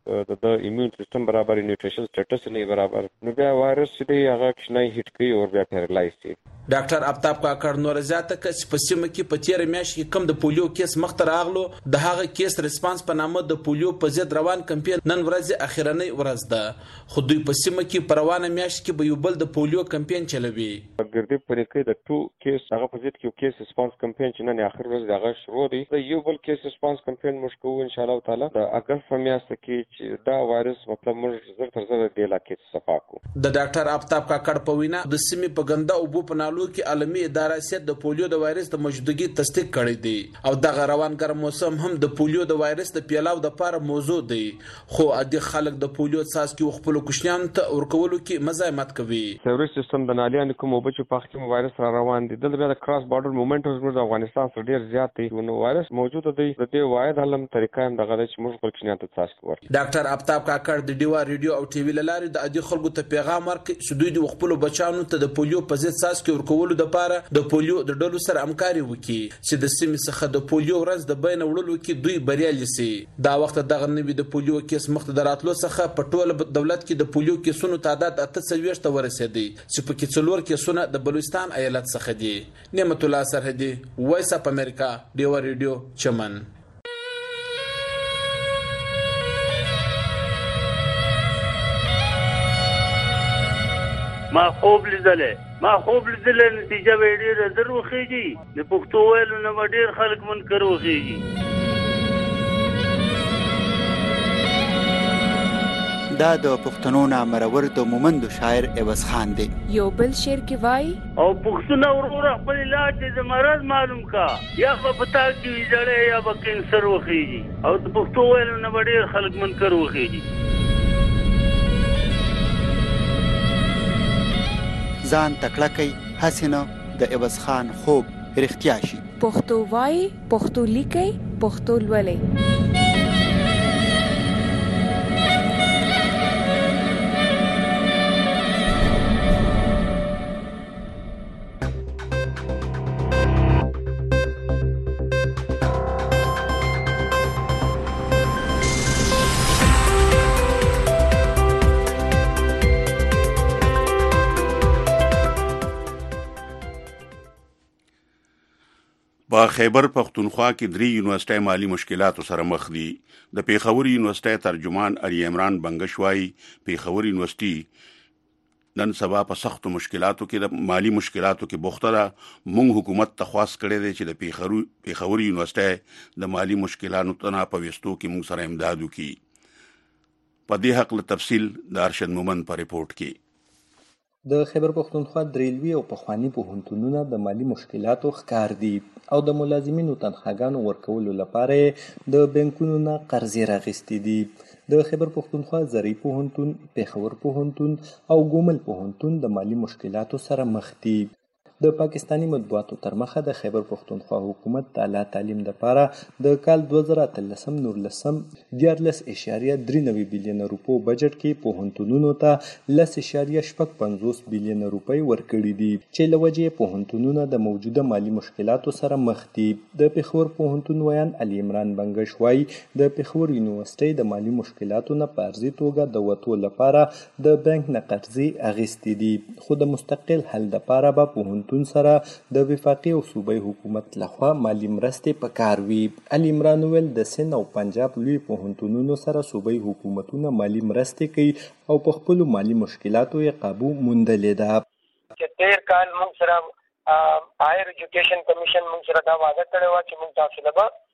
د ایمیون سیستم برابر نیوټریشن سټیټس نه برابر نو بیا وایرس چې هغه کښنای هټ کوي او بیا پیرالایز شي.
ډاکټر آفتاب کاکړ نور زیاته چې په سیمه کې په تیر میاشت کې کم د پولیو کیس مخته راغلو د هغه کیس ریسپانس په نامه د پولیو په ضد روان کمپاین نن ورځ اخیرنۍ ورځ ده خو دوی په سیمه کې په روانه میاشت کې به یو بل د پولیو کمپاین چلوي.
ګردې پرې کې د 2 کیس هغه په ضد کې کیس ریسپانس کمپاین چې نن اخر ورځ دغه شروع دی د یو بل کیس ریسپانس کمپاین موږ کوو ان شاء الله تعالی د اگست په میاشت کې چې دا وایرس مطلب موږ زر تر زر د علاقې صفا کو.
د ډاکټر آفتاب کاکړ په وینا د سیمې په ګنده او بو په نالو کې عالمي اداره سیټ د پولیو د وایرس د موجودګي تصدیق کړی دی او دغه روان ګرم موسم هم د پولیو د وایرس د پیلاو د لپاره موضوع دی خو عادي خلک د پولیو څاڅکي خپل کوشنیانو ته ورکولو کې مزاحمت کوي.
سیوري سیستم د نالیانو کوم وبچو په کې وایرس را روان دي د کراس بارډر موومېنټ اوس د افغانستان سره ډیر زیات دی نو وایرس موجود دی د دې واحد حلم طریقه هم دغه چې موږ خپل کوشنیانو ته څاڅکي ورکړو.
ډاکټر آفتاب کاکړ د ډیوا ریډیو او ټي وی لاري د عادي خلکو ته پیغام ورکړي چې دوی د خپل بچانو ته د پولیو په ضد څاڅکي ورکولو لپاره د پولیو د ډلو سره همکاري وکړي چې د سیمې څخه د پولیو ورځ د بین وړلو کې دوی بریالي سي. دا وخت دغه نوي د پولیو کیس مخته دراتلو څخه په ټول دولت کې د پولیو کیسونو تعداد 840 ته ورسېدی چې په کې 4 کیسونه د بلوچستان ایالت څخه دي. نعمت الله سرحدي وایس اپ امریکا ډیوا ریډیو چمن.
ما خوب لیدلې نتیجه به ډېره در وخیږي د پښتو ویلو نه به ډېر خلک منکر وخیږي.
دا د پښتنو نامرور د مومندو شاعر عوض خان دی.
یو بل شعر کې وای
او پښتون ورور خپل علاج د مرض معلوم کا یا په پتا کې جړې یا په کینسر وخیږي او د پښتو ویلو نه به ډېر خلک منکر وخیږي.
ځان تکړه کوي حسینه د عوض خان خوب رښتیا شي.
پښتو وای پښتو لیکي پښتو لولي.
په خیبر پختونخوا کې 3 یونیورسيټي مالی مشکلاتو سره مخ دي. د پیښور یونیورسيټي ترجمان علي عمران بنگشوای پیښور یونیورسيټي نن سبا په سختو مشکلاتو کې د مالی مشکلاتو کې بوخته ده. موږ حکومت ته خواست کړی دی چې د پیښور یونیورسيټي د مالی مشکلاتو تنه په وستو کې موږ سره امداد وکړي. په دې حق له تفصیل د ارشد مومن په ریپورت کې.
د خیبر پختونخوا دریلوي او پخوانی پوهنتونونه د مالی مشکلاتو ښکار دي او د ملازمینو تنخواګانو ورکولو لپاره د بانکونو نه قرضې راغستې دي. د خیبر پختونخوا زرعي پوهنتون، پیښور پوهنتون او ګومل پوهنتون د مالی مشکلاتو سره مخ دي. د پاکستاني مطبوعاتو تر مخه د خیبر پختونخوا حکومت د اعلی تعلیم لپاره د کال 2013 14 14.93 بلین روپو بجټ کې پوهنتونونو ته 10.55 بلین روپۍ ورکړي دي چې لوجه پوهنتونونه د موجوده مالی مشکلاتو سره مخ دي. د پیښور پوهنتون ویان علي عمران بنگشوای د پیښور یونیورسيټي د مالی مشکلاتو نه په ارزي توګه د وټو لپاره د بانک نه قرضې اخیستې دي خو د مستقل حل لپاره به پوهنتون سره د وفاقي او صوبایي حکومت لخوا مالی مرستې پکار وي. علي عمران ویل د سند او پنجاب لوی پوهنتونونو سره صوبایي حکومتونه مالی مرستې کوي او په خپل مالی مشکلاتو یې قابو موندلې ده.
چې تیر کال موږ سره هایر ایجوکیشن کمیشن موږ سره دا وعده کړې و چې موږ تاسو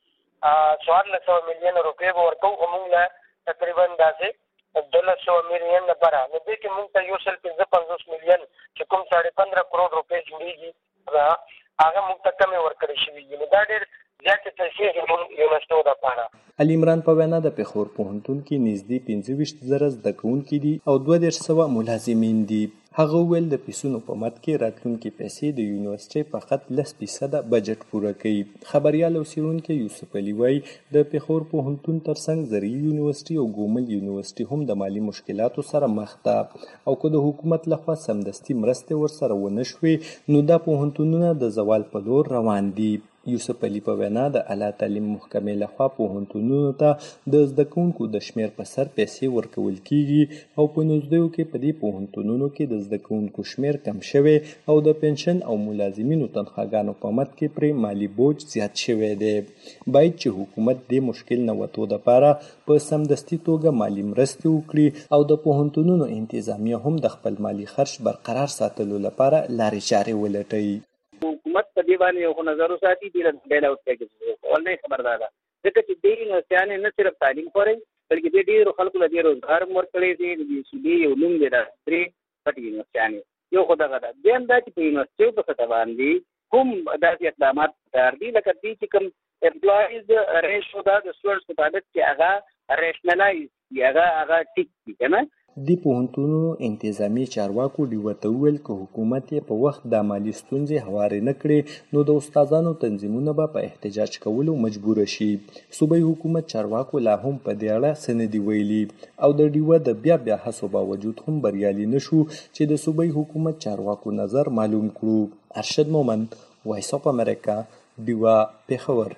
له 1400 میلیون روپۍ ورکو او موږ له تقریبا داسې 200 میلیون لپاره نو دې کې موږ ته 150 میلیون چې کوم 15.5 کروڑ روپۍ جوړیږي هغه موږ ته کمې ورکړې شوې دي. نو دا ډېر زیاتې پیسې زموږ یونیورسيټو لپاره.
علي عمران په وینا د پیښور پوهنتون کې نږدې 25,000 زده کوونکي دي او 200 ملازمین دي. هغه ویل د پیسونو په مد کې راتلونکي پیسې د یونیورسيټي فقط 10% بجټ پوره کوي. خبريال او څېړونکی یوسف علي وایي د پیښور پوهنتون ترڅنګ زرعي یونیورسيټي او ګومل یونیورسيټي هم د مالی مشکلاتو سره مخ ده او که د حکومت لخوا سمدستي مرستې ورسره ونه شوې نو دا پوهنتونونه د زوال په لور روان دي. یوسف علي په وینا د اعلی تعلیم محکمې لخوا پوهنتونونو ته د زده کوونکو د شمیر په سر پیسې ورکول کیږي او په نږدېو کې په دې پوهنتونونو کې د زده کوونکو شمیر کم شوی او د پنشن او ملازمینو تنخواګانو په مد کې پرې مالی بوج زیات شوی دی. باید چې حکومت دې مشکل نه وتو دپاره په سمدستي توګه مالی مرستې وکړي او د پوهنتونونو انتظامیه هم د خپل مالی خرچ برقرار ساتلو لپاره لارې چارې ولټوي.
حکومت په دې باندې یو نظر وساتي چې بیل اوټ کې ولنه خبردار ده ځکه چې دې یونیورسيټیانې نه صرف تعلیم خوري بلکې دې ډېرو خلکو له دې روزګار ورکړي دي د سودي یو نوم دی دا درې پټ یونیورسيټیانې یو خدای غدا دیم دا چې په یونیورسيټي په سطح باندې کوم داسې اقدامات کار دي لکه دې چې کوم امپلایز ریشو دا د سټوډنټس مطابق چې هغه ریشنلایز هغه ټیک دي کنه.
د پوهنتونونو انتظامی چارواکو ډیوه ته وویل که حکومت یې په وخت د مالي ستونزې هوارې نه کړي نو د استادانو تنظیمونه به په احتجاج کولو مجبور شي. صوبایي حکومت چارواکو لا هم په دې اړه څه نه دي ویلي او د ډیوه د بیا هڅو باوجود هم بریالي نه شو چې د صوبایي حکومت چارواکو نظر معلوم کړو. ارشد مومند، وایس اف امریکا، ډیوه، پېښور.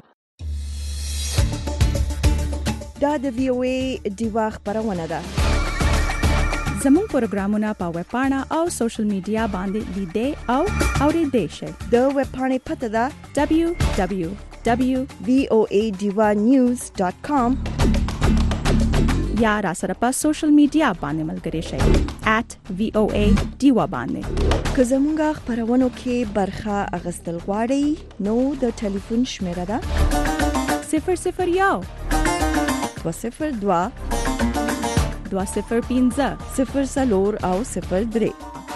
دا د وی او ای ډیوه خبرونه ده.
زموږ پروګرامونه په ویب پاڼه او سوشل میډیا باندې لیدئ او اوریدئ شئ.
د ویب پاڼې پته ده www.voadivanews.com
یا را سره په سوشل میډیا باندې ملګري شئ @VOA Diva باندې.
که زموږ خبرونو کې برخه اخیستل غواړئ نو د ټلیفون شمیره ده
001
202
205
04 او 03.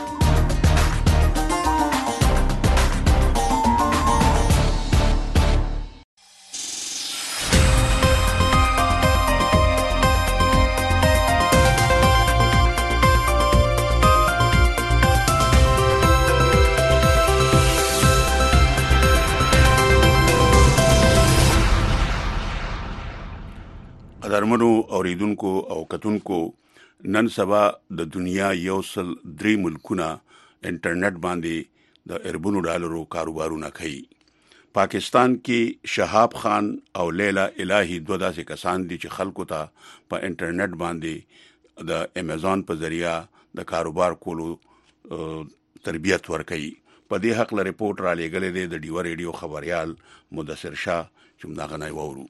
قدرمنو اوریدونکو او کتونکو، نن سبا د دنیا یو سل 3 ملکونه انټرنیټ باندې د اربونو ډالرو کاروبارونه کوي. پاکستان کې شهاب خان او لیلا الہی دوه داسې کسان دي چې خلکو ته په انټرنیټ باندې د امیزون په ذریعہ د کاروبار کولو تربیت ورکوي. په دې حق له ریپورت را لېږلې دی د ډیو ریډیو خبريال مدثر شاه چې موږ غنای وورو.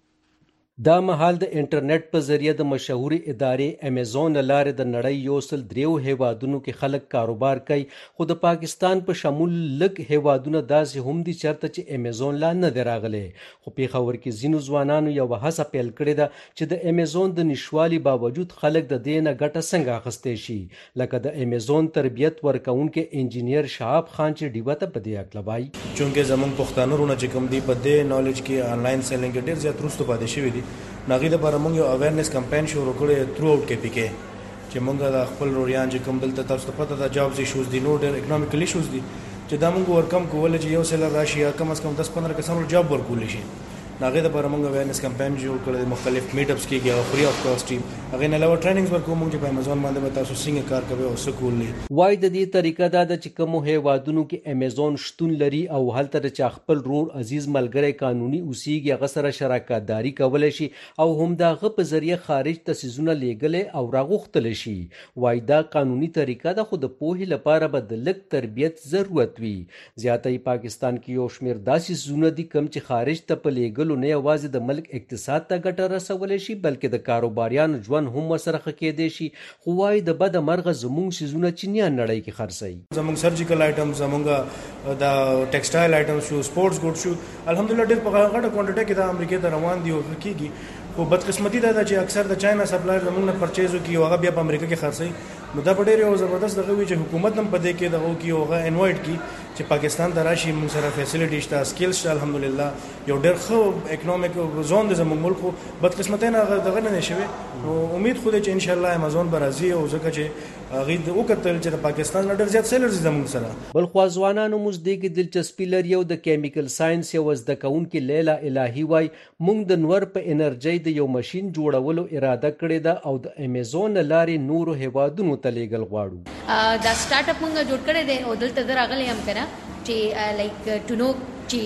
دا مهال د انټرنیټ په ذریعہ د مشهوري ادارې امیزون لاره د نړۍ یو سل 3 هیوادونو کې خلک کاروبار کوي، خو د پاکستان په شمول لږ هیوادونه داسې هم دي چرته چې امیزون لا نه دی راغلی. خو پیښور کې ځینو ځوانانو یو هڅه پیل کړې ده چې د امیزون د نشوالي باوجود خلک د دې نه ګټه څنګه اخیستی شي، لکه د امیزون تربیت ورکوونکی انجینیر شهاب خان چې ډیوه ته په دې اکله وایي.
چونکې زمونږ پښتانه رونه چې کوم دي په دې نالج کې آنلاین سیلینګ ډېر زیات وروسته پاتې شوي دي. ناغي د لپاره موږ یو اویرنس کمپاین شروع کړی تھرو اوټ کې پی کې چې موږ د خپل روریان چې کوم دلته تاسو ته پته ده جابز ایشوز دي، نو ډېر اکونومیکل ایشوز دي چې دا موږ ورکم کول چې یو سیلر راشي یا کم از کم 10-15 کسانو جاب ورکول شي. ناغي د لپاره موږ اویرنس کمپاین جوړ کړی، مختلف میټ اپس کېږي او فری اف کاست ټیم هغه نه علاوه ټریننګز ورکو موږ چې په امیزون باندې تاسو څنګه کار کوي او څه کولی.
وای د دې طریقه دا د چې کوم هیوادونو کې امیزون شتون لري او هلته چې خپل رور عزیز ملګری قانوني اوسېږي هغه سره شراکت داری کولای شي او هم دغه په ذریعہ خارج ته سيزونه لیږل او راغوښتل شي. وای دا قانوني طریقه ده، خو د پوهې لپاره به د لږ تربیت ضرورت وي. زیاتې پاکستان کې یو شمیر داسې سيزونه دي کوم چې خارج ته په لیږلو نه یوازې د ملک اقتصاد ته ګټه رسولی شي بلکې د کاروباریانو ژوند هم ورسره ښه کېدی شي. خو وایي د بده مرغه زموږ څیزونه چینیان نړۍ کې خرڅوي.
زموږ سرجیکل آیټم، زموږ د ټیکسټایل آیټم شو، سپورټس ګوډ شو، الحمدلله ډېر په غټه کوانټیټي کې د امریکا ته روان دي او کېږي. خو بدقسمتي دا ده چې اکثر د چاینا سپلایر زموږ نه پرچیزو کوي او هغه بیا په امریکا کې خرڅوي. نو دا ډېر یو زبردست دغه وی چې حکومت هم په دې کې دغه کوي او هغه انوایټ کی چې پاکستان ته راشي، موږ سره فیسیلیټی شته، سکیلز شته، الحمدلله یو ډېر ښه اکونومیک زون د زموږ ملک. بدقسمتي نه دغه نه شوی. نو امید خو دې چې ان شاء الله امیزون به راځي او ځکه چې هغه د وکتل چې د پاکستان ډېر زیات سیلرز زموږ سره.
بل خو ځوانانو مزدې کې دلچسپي لري او د کیمیکل ساينس یو زده کوونکې لیلا الہی وای موږ د نور په انرژي د یو ماشين جوړولو اراده کړې ده او د امیزون لارې نورو هیوادونو ته لیږل غواړو.
دا سٹارټ اپ موږ جوړ کړی دی او دلته راغلی هم کنه چې لایک ټو نو چې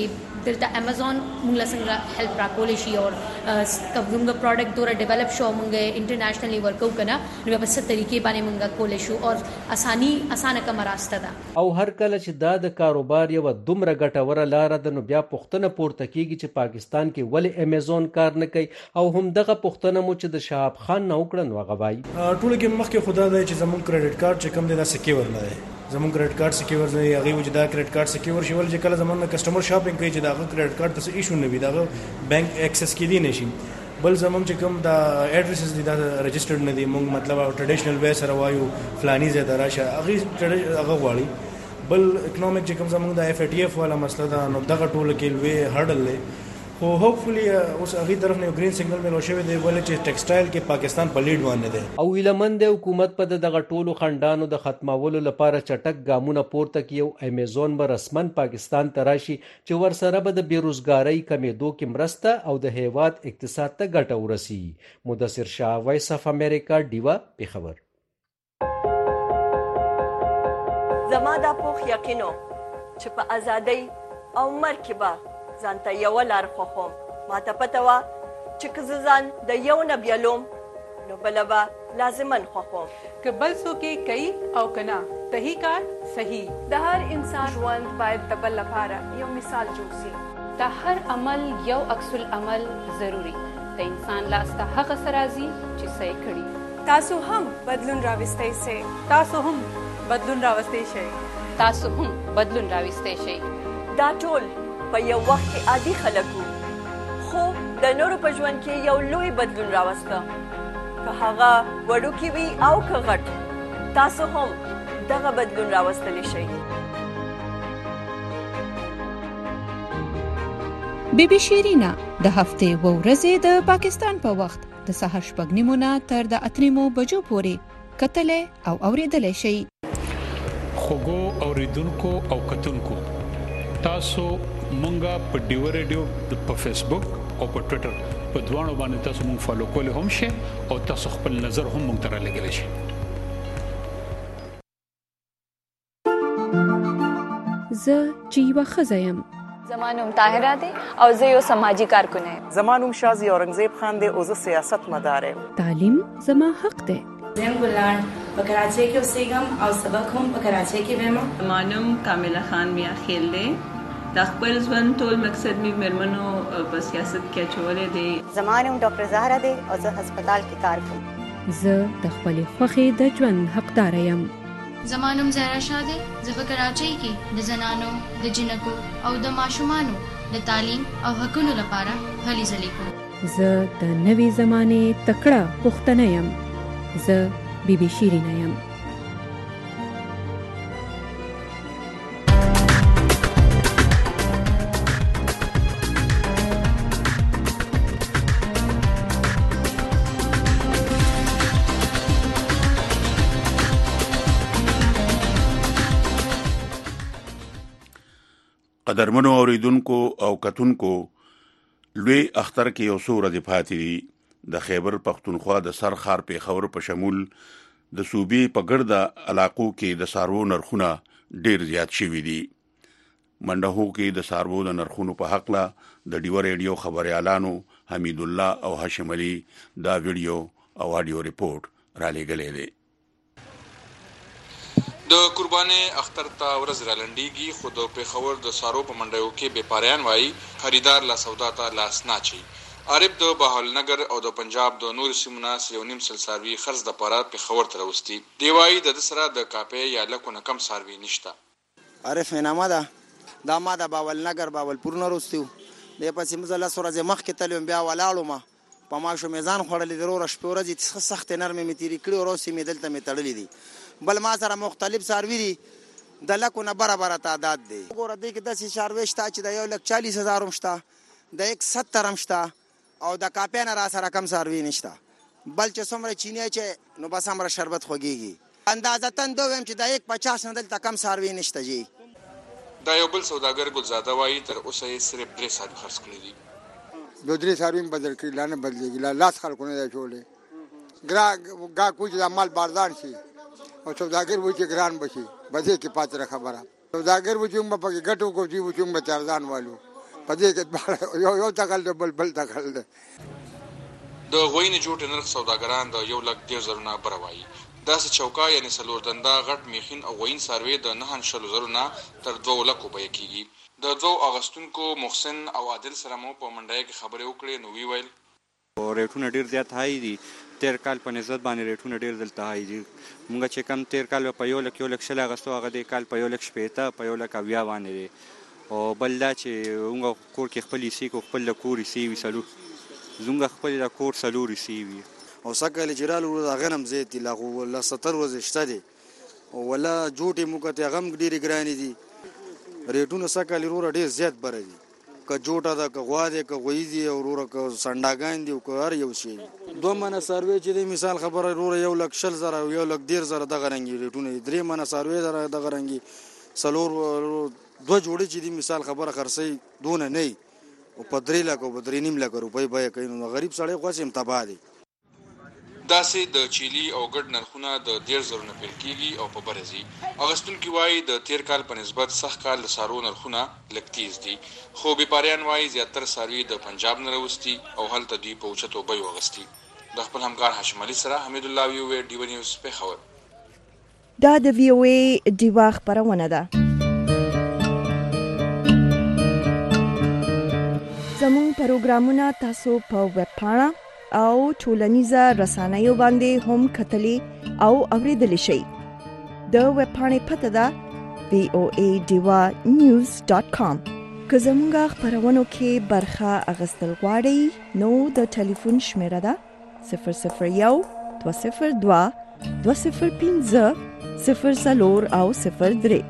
دلته امازون موږ څنګه هیلپ راکول شي او کومه پروډکټ دوره ډیولپ شو موږ انټرنیشنلی ورکو کنه نو په ست طریقې باندې موږ کول شو او اسانه کوم راسته ده
او هر کله چې دا د کاروبار یو دومره ګټوره لار ده نو بیا پښتنه پورته کیږي چې پاکستان کې ولې امازون کار نه کوي او هم دغه پښتنه مو چې د شهاب خان نو کړن وغوي
ټول کې مخکې خدا دی چې زمون کریډټ کارت چې کم دی دا سکیور نه دی زمون کریډټ کارت سکیور نه هغه وجدا کریډټ کارت سکیور شول چې کله زمون کسٹمر شاپینګ کوي چې دا کریډټ کارت څه ایشو نه وي دا بانک ایکسس کې دی نشي بل زمون چې کوم دا اډریسز دي دا رجسټرډ نه دي موږ مطلب ټریډیشنل وې سره وایو فلانی زه دراشه هغه غواړي بل اکونومیک چې کوم زمون دا اف ټی اف والا مسله دا نو دغه ټول کې لوی هډل لې خو هوپفلی اوس هغه طرف نه گرین سیګنل ملو شوی دی ولې چې ټیکسټایل کې پاکستان په لیډ باندې دی
او ویلمند حکومت په دغه ټولو خندانو د ختمولو لپاره چټک ګامونه پورته کیو امازون به رسمن پاکستان تراشي چې ور سره به د بیروزګاری کمیدو کې مرسته او د هیواد اقتصاد ته ګټه ورسي مدثر شاه وایس اف امریکا دیوا په خبر
زما د پوخ یقینو چې په ازادۍ او مرکبه ځانته یو لار خوخم ماته پته وا چې ځان د یو نه بیلوم نو بلبا لازمن خوخم
که بل څوک کوي او کنا صحیح کار صحیح
د هر انسان ژوند باید د بل لپاره یو مثال جوړ شي
د هر عمل یو عکس العمل ضروری د انسان لاس ته هغه سرازي چې صحیح کړي
تاسو هم بدلون راوستئ شئ
تاسو هم بدلون راوستئ شئ
تاسو هم بدلون راوستئ شئ
دا ټول په یو وخت کې عادي خلک وو خو د نورو په ژوند کې یو لوی بدلون راوسته که هغه وړوکی وي او که غټ تاسو هم دغه بدلون راوستلی شئ
بیبي شیرینا د هفتې و ورځې د پاکستان په وخت د سهار 8:30 نه تر د 8:00 بجو پورې کتلې او اوریدلې شي
خوګو اوریدونکو او کتونکو تاسو مونږه په ډیو ریډیو په فیسبوک او په ټوئیټر په دوانو باندې تاسو مونږ فالو کولای هم شئ او تاسو خپل نظر هم مونږ ته رالیږلی شئ
زه چې یوه ښځه یم
زمانوم طاهره دی او زه یو سماجی کارکن یم
زمانوم شازی اورنګزیب خان دی او زه سیاست مدار یم
تعلیم زما حق دی
زم ګلان په کراچۍ کې اوسېږم او سبق هم په کراچۍ کې وایم
زمانوم کامله خان میا خیل دی د خپل ژوند ټول مقصد می مرمنو په سیاست کې چولې دی
زمانوم ډاکټر زهرا دی او زه هسپتال کې کار کوم
زه د خپل خوخي د ژوند حقدار یم
زمانوم زهرا شاه دی زه په کراچۍ کې د زنانو د جنکو او د ماشومانو د تعلیم او حقوقو لپاره هلې ځلې کوم
زه د نوې زمانه تکړه پښتنه یم زه بیبي شیرینه یم
قدرمنو اوریدونکو او کتونکو لوی اختر کې یو څو ورځې پاتې دي د خیبر پختونخوا د سرخار پیښور په شمول د صوبې په ګرده علاقو کې د سارو نرخونه ډیر زیات شوي دي منډهو کې د سارو د نرخونو په حق له د ډیو ریډیو خبريالانو حمید الله او هاشم علي دا ویډیو او اډیو ریپورت را لېږلی دی
د قرباني اختر ته ورځ را لنډيږي خو د پیښور د سارو په منډیو کې بیپاریان وایي خریدار لا سودا ته لاس ناچي عارف د بهاولنګر او د پنجاب د نور سیمو ناس یو نیم سل ساروي خرڅ د پاره پیښور ته راوستي دی وایي د سره د کاپې یا لکه کم ساروي نشته
عارف نامه دا ما د بهاولنګر باولپور نه راوستیو د پسې مزله سره ز مخ کې تلم بیا ولاړو ما په ما شو میزان خړلې ضرور شپه ورځې سخت نرمه میتيري کړي او سیمې دلته می تړلې دي بل ما سره مختلف ساروي دي د لکو نه برابر تعداد دي وګوره دې کې 10 شتا چې د 1,40,000 مشته د 170 مشته او د کاپین را سره کم ساروي نشته بل چې څومره چینه چې نو بس امر شربت خوږيږي اندازه تن دوم چې د 150 نه دلته کم ساروي نشته جی
دا یو بل سوداګر ګلزاده وایي تر اوسه یې صرف 3 ساروي خرڅ کړي دي
دو درې ساروي بدل کړي لا نه بدلېږي لاس خلکو نه دی جوړې ګا کوچ د مال بازار شي او سوداګر و چې ګران بشي بځه کې پاتره خبره سوداګر و چې موږ په ګټو کو چې و چې موږ چارزان والو په دې کې یو دغل بل دغل دی.
د غوینې جوړ نرخ سوداګران د 1,10,000 نه بروایي. داسې چوکا یعنی څلور دنده غټ میخین او غوین سروې د 9,000 نه تر 2 لکو بیه کیږي. د دوو اغستونکو محسن او عادل سره مو په منډه کې خبرې وکړې نو وی ویل
ریټونه ډیر زیات هاي دي. تیر کال په نسبت باندې ریټونه ډیر دلته هاي دي. موږ چې کم تیر کال په 1,00,000 اغستو هغه د کال په 1,70,000 په 1,20,000 باندې دي. او بل دا چې موږ کور کې خپل سی کو خپل کور سی وی سلو زونږ خپل د کور سلوري سی وی
او سکه جرال ور غنم زيت لاغو ولا 70 ورځ شته دي ولا جوټي موږ ته غم ډیر ګران دي. ریټونه سکه لرو ډیر زیات بره دي. که جوټه ده که غوا ده که غوی دي او ورو که سنداګان دي او که هر یو شي. 2 منه سروې چې د مثال خبره ورو 1,00,000 او 1,10,000 دغه رنګي ریټونه 3 منه سروې دغه رنګي سلور 2 جوړې چې د مثال خبره خرڅي دونه نه او په 3 لک او 3.5 لک روپۍ به کوي. نو غریب سړی غوښم تباه دي.
داسې د چيلي او ګډ نرخونه د 1,000 نه پیل کیږي او په برزي اغستونکي وایي د تیر کال په نسبت سخت کال د سارو نرخونه لږ تیز دي. خو بیپاریان وایي زیاتره ساروي د پنجاب نه راوستي او هلته دوی په اوچتو بیو اغستي. د خپل همکار هاشم علي سره حمید الله ویو ډیو نیوز پېښور.
دا د وی او ای ډیوا خبرونه ده. زموږ پروګرامونه تاسو په ویب پاڼه او ټولنیزه رسنیو باندې هم کتلی او اوریدلی شئ. د ویب پاڼې پته ده voadivanews.com. که زموږ خبرونو کې برخه اخیستل غواړئ نو د ټلیفون شمیره ده 001 202 205 00 او 03.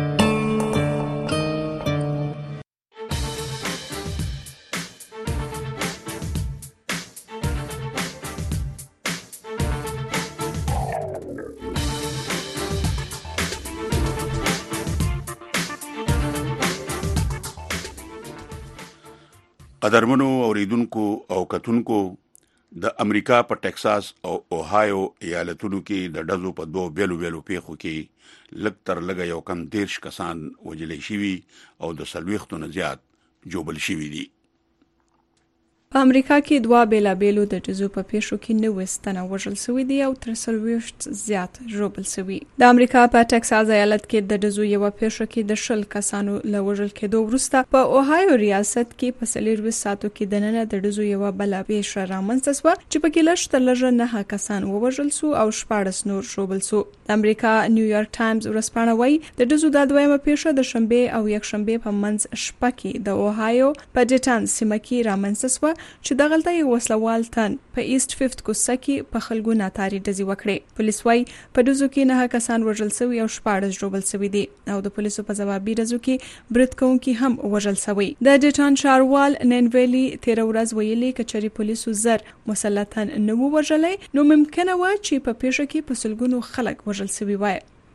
قدرمنو اوریدونکو او کتونکو د امریکا په ټکساس او اوهایو ایالتونو کې د ډزو په 2 بیلو پیښو کې لږ تر لږه یو کم 10 کسان وژل شوي او د 40 نه زیات جوړل شوي دي.
په امریکا کې 2 بیلابیلو د ډزو په پیښو کې 90 تنه وژل شوي دي او تر 40 زیات ژوبل شوي. د امریکا په ټکساس ایالت کې د ډزو یو پیښه کې د 10 کسانو له وژل کېدو وروسته په اوهایو ریاست کې په 24 ساعتو کې د نن د ډزو یو بل پیښه رامنځته شوه چې په کې لږ تر لږه 9 کسان وژل شو او 14 نور ژوبل شو. د امریکا نیویارک ټایمز ورځپاڼه وایي د ډزو د دویمه پیښه د شنبه او یکشنبه په منځ شپه کې د اوهایو په ډیټان سیمه کې رامنځته شوه چې د غلطۍ وسلوال تن په ایست 5 کوڅه کې په خلکو ناتاري ډزې وکړې. پولیس وایي په ډزو کې 9 کسان وژل شوي او 14 ژوبل شوي دي او د پولیسو په ځوابي ډزو کې برید کوونکي هم وژل شوي. د ډیټان شاروال نن ویلي 13 ورځ ویلي کچري پولیسو زر مسلطن نه وژلای نو ممکنه و چې په پیښه کې په سلګونو خلک وژل شوي وای.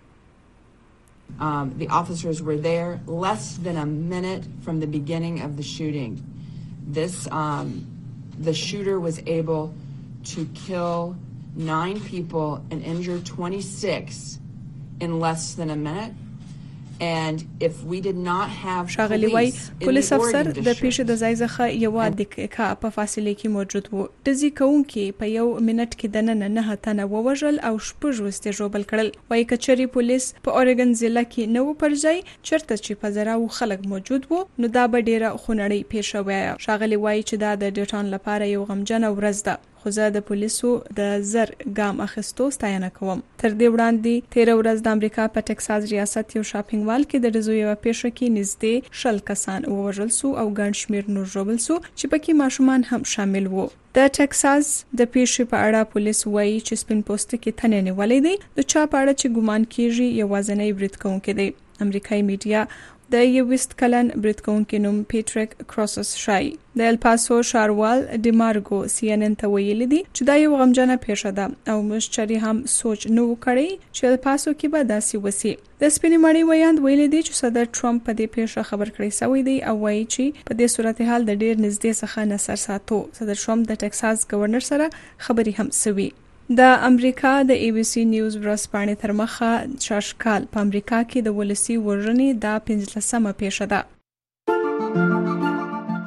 The officers were there less than a minute from the beginning of the shooting. The shooter was able to kill 9 people and injure 26 in less than a minute. And if we did not have
شاغلی وای پولیس افسر د پیښې د ځای څخه یو دقیقه په فاصله کې موجود وو. ډزې کوونکي په 1 منټ کې د نن 9 تنه ووژل او 14 ژوبل کړل. وای کچري پولیس په اورګن ضلع کې نو پرځای چرته چې په زراو خلک موجود وو نو دا به ډیره خونړی پیښه وای. شاغلی وای چې دا د ډیټان لپاره یو غمجن ورځ ده. خو زه د پولیسو د زر ګام اخیستو ستاینه کوم. تر دې وړاندې 13 ورځ د امریکا په ټکساس ریاست یو شاپینګ مال کې د ډزو یو پیښه کې نږدې 10 کسان وژل شو او ګڼ شمېر نور ژوبل شو چې پکې ماشومان هم شامل وو. د ټکساس د پیښې په اړه پولیس وایي چې سپین پوسټ کې تنه نیولې دي د چا په اړه چې ګومان کیږي یوازینی برید کوونکی دی. امریکایي میډیا د 20 کلن برید کوونکی نوم پیټریک کروسس شای د الپاسو شاروال ډیمارګو CNN ته ویلي دي چې دا یو غمجنه پیښه ده او مشتري هم سوچ نه وکړي چې الپاسو کې به داسې وسی. د سپینې مړی ویاند ویلي دي چې صدر ټرمپ په دې پیښه خبر کړی شوی دی او وایي چې په دې صورتحال د ډیر نږدې څخه نظر ساتو. صدر ټرمپ د ټکساس گورنر سره خبري هم سوي. د امریکا د ABC نیوز ورځپاڼې تر مخه شاشکال په امریکا کې د ولسی وژنې د 15مه پیښه ده.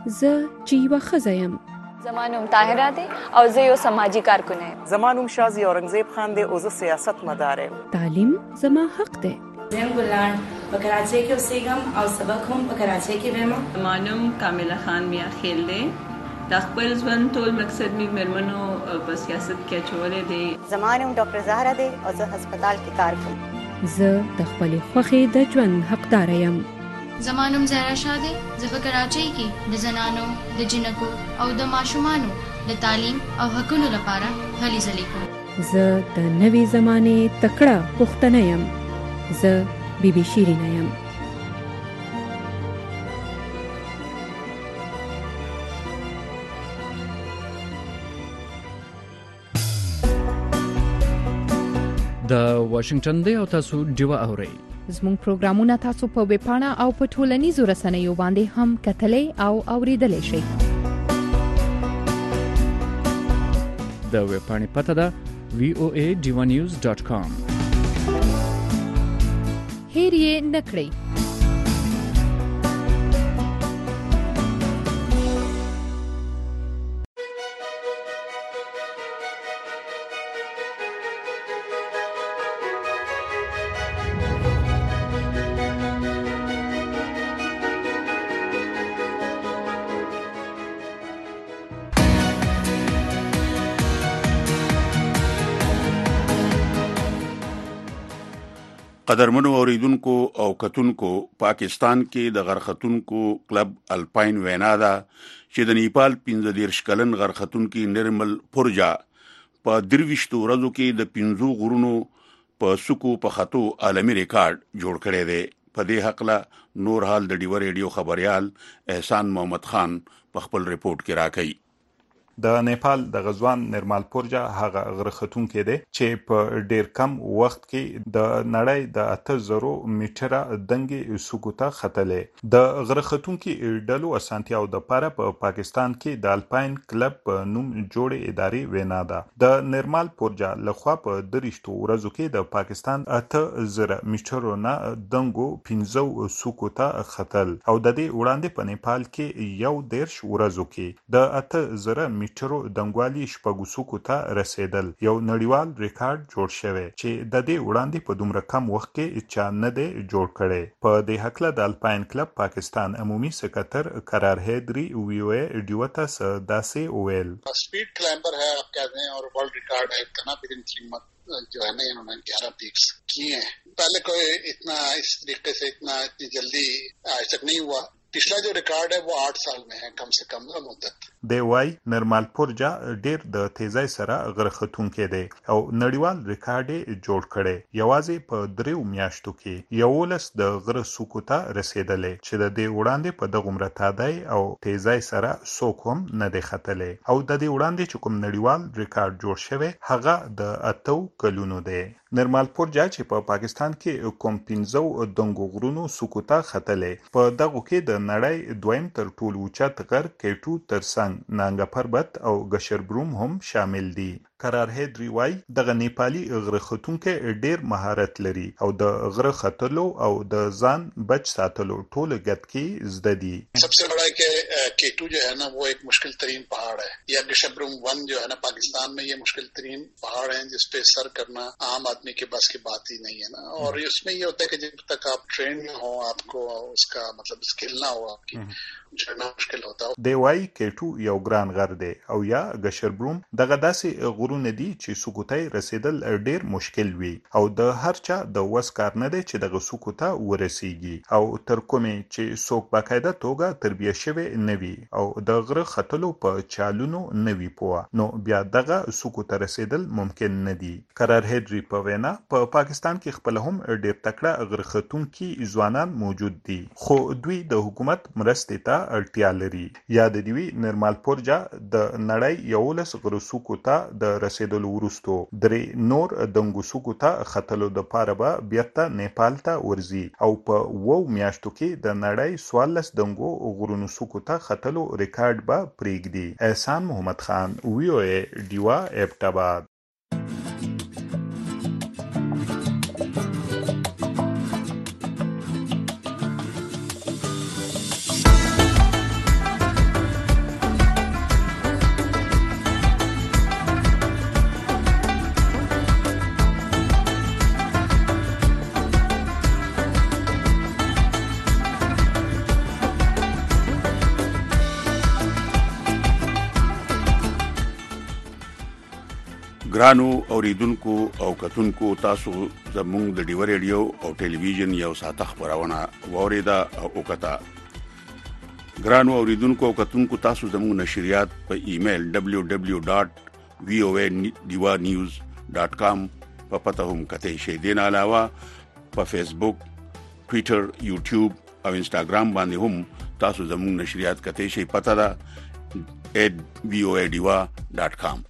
زه چې یوه ښځه یم.
زما نوم طاهره دی او زه یو سماجی کارکن یم.
زما نوم شازي اورنګزیب خان دی او زه سیاست مدار یم.
تعلیم زما حق دی.
زم ګلان په کراچۍ کې اوسېږم او سبق هم په کراچۍ کې وایم.
زما نوم کامله خان میا خیل دی. د خپل ژوند ټول مقصد می مرمنو په سیاست کې اچولې دی.
زما نوم ډاکټر زهرا دی او زه هسپتال کې کار کوم.
زه د خپلې خوښې د ژوند حقدار یم.
زما نوم زهرا شاه دی. زه په کراچۍ کې د زنانو د جنکو او د ماشومانو د تعلیم او حقوقو لپاره هلې ځلې کوم.
زه د نوې زمانې تکړه پښتنه یم. زه بیبي شیرینه یم.
د واشنگټن دی او تاسو ډیوه اورئ.
زموږ پروګرامونه تاسو په ویب پاڼه او په ټولنیزو رسنیو باندې هم کتلای او اوریدلای شئ.
د ویب پاڼې پته ده voa.divanews.com.
هیر یې نکړئ.
قدرمنو اوریدونکو او کتونکو، پاکستان کې د غرختونکو کلب الپاین وینا ده چې د نیپال 15 کلن غرختونکو نرمل پورجا په 23 ورځو کې د 15 غرونو په سکو په خطو عالمي ریکارډ جوړ کړی دی. په دې حق له نور حال د ډیو ریډیو خبريال احسان محمد خان په خپل ریپورت کې راکړي.
د نیپال د غزوان نرمال پورجا هغه غرختون کې دی چې په ډیر کم وخت کې د نړۍ د 8000 میټره دنګي سکوته ختلې. د غرختون کې ډلو اسانتیاو د لپاره په پاکستان کې د الپاین کلب په نوم جوړې ادارې وینا ده. د نرمال پورجا لخوا په 23 ورځو کې د پاکستان 8000 میټرو نه دنګو 15 سکوته ختل او د دې وړاندې په نیپال کې یو 13 ورځو کې د 8000 میټرو دنګوالي شپږوسکو ته رسیدل. یو نړیوال ریکارډ جوړ شوی چې د دې وړاندې په دومره کم وخت کې چا نه دی جوړ کړی. په دې حق د الپاین کلب پاکستان عمومي سکرټر قرار حیدری ویو ډیوتا داسې ویل.
Speed climber है आप कहते हैं और world record है इतना विदिन 3 मंथ जो है ना इन्होंने 11 पीक्स किए हैं. पहले कोई इतना इस तरीके से इतनी जल्दी आज तक नहीं हुआ. पिछला जो रिकॉर्ड है वो 8 साल में है कम से कम मुद्दत.
دی وای نرمال پورجا ډیر د تیزای سره غرختون کې دی او نړیوال ریکارډ جوړ کړي. یوازې په 3 میاشتو کې 11 د غره سکوته رسیدلې چې د دې وړاندې په دغه مرتادای او تیزای سره سوک هم نه دی ختلې. او د دې وړاندې چې کوم نړیوال ریکارډ جوړ شوی هغه د 8 کلونو دی. نرمال پورجا چې په پاکستان کې کوم 15 دنګو غرونو سکوته ختلې. په دغه کې د نړۍ دویم تر ټولو اوچت غر کېټو ترڅنګ نانګا پربت او ګشربروم هم شامل دي. قرار حیدری وای دغه نیپالي غره ختونکو ډیر مهارت لري او د غره ختلو او د ځان بچ ساتلو ټول ګټ کې زده دي.
सबसे बड़ा है कि केटू जो है ना वो एक मुश्किल तरीन पहाड़ है या गशबरूम 1 जो है ना पाकिस्तान में ये मुश्किल तरीन पहाड़ है जिस पे सर करना आम आदमी के बस की बात ही नहीं है ना. और उसमें ये होता है कि जब तक आप ट्रेन न हो आपको उसका मतलब स्किल ना हो आपकी चढ़ना मुश्किल होता है.
دی وای केटू یو ګران غر دی او یا گشربروم دغه داسې غرونه دي چې سکوتای رسیدل ډیر مشکل وي او د هر چا د وس کار نه دی چې دغه سکوته ورسیږي او تر کومه چې څوک باقاعده توګه تربیه شوی نه وي او د غره ختلو په چالونو نه وي پوه نو بیا دغه سکوته رسیدل ممکن نه دي. قرار حیدری په وینا په پاکستان کې خپل هم ډیر تکړه غره ختونکي ځوانان موجود دي خو دوی د حکومت مرستې ته اړتیا لري. یاد دی نرمال پورجا د نړۍ یو لس غره سکوته د رسیدلو وروسته درې نور دنګو سکوته ختلو د پاره به بیرته نیپال ته ورځي او په 2 میاشتو کې د نړۍ 14 دنګو غرونو سکوته ختلو ریکارډ به پریږدي. احسان محمد خان ویو ډیوا ابټاباد.
ګرانو اوریدونکو او کتونکو تاسو زموږ د ډیو ریډیو او ټلویزیون یو ساته خبرونه واوریدا او وکړه. ګرانو اوریدونکو او کتونکو تاسو زموږ نشریات په ایمیل www.voanews.com په پته هم کته شي. دین علاوه په فیسبوک، ټوئیټر، یوټیوب او انستګرام باندې هم تاسو زموږ نشریات کته شي. پته ده @voadiva.com.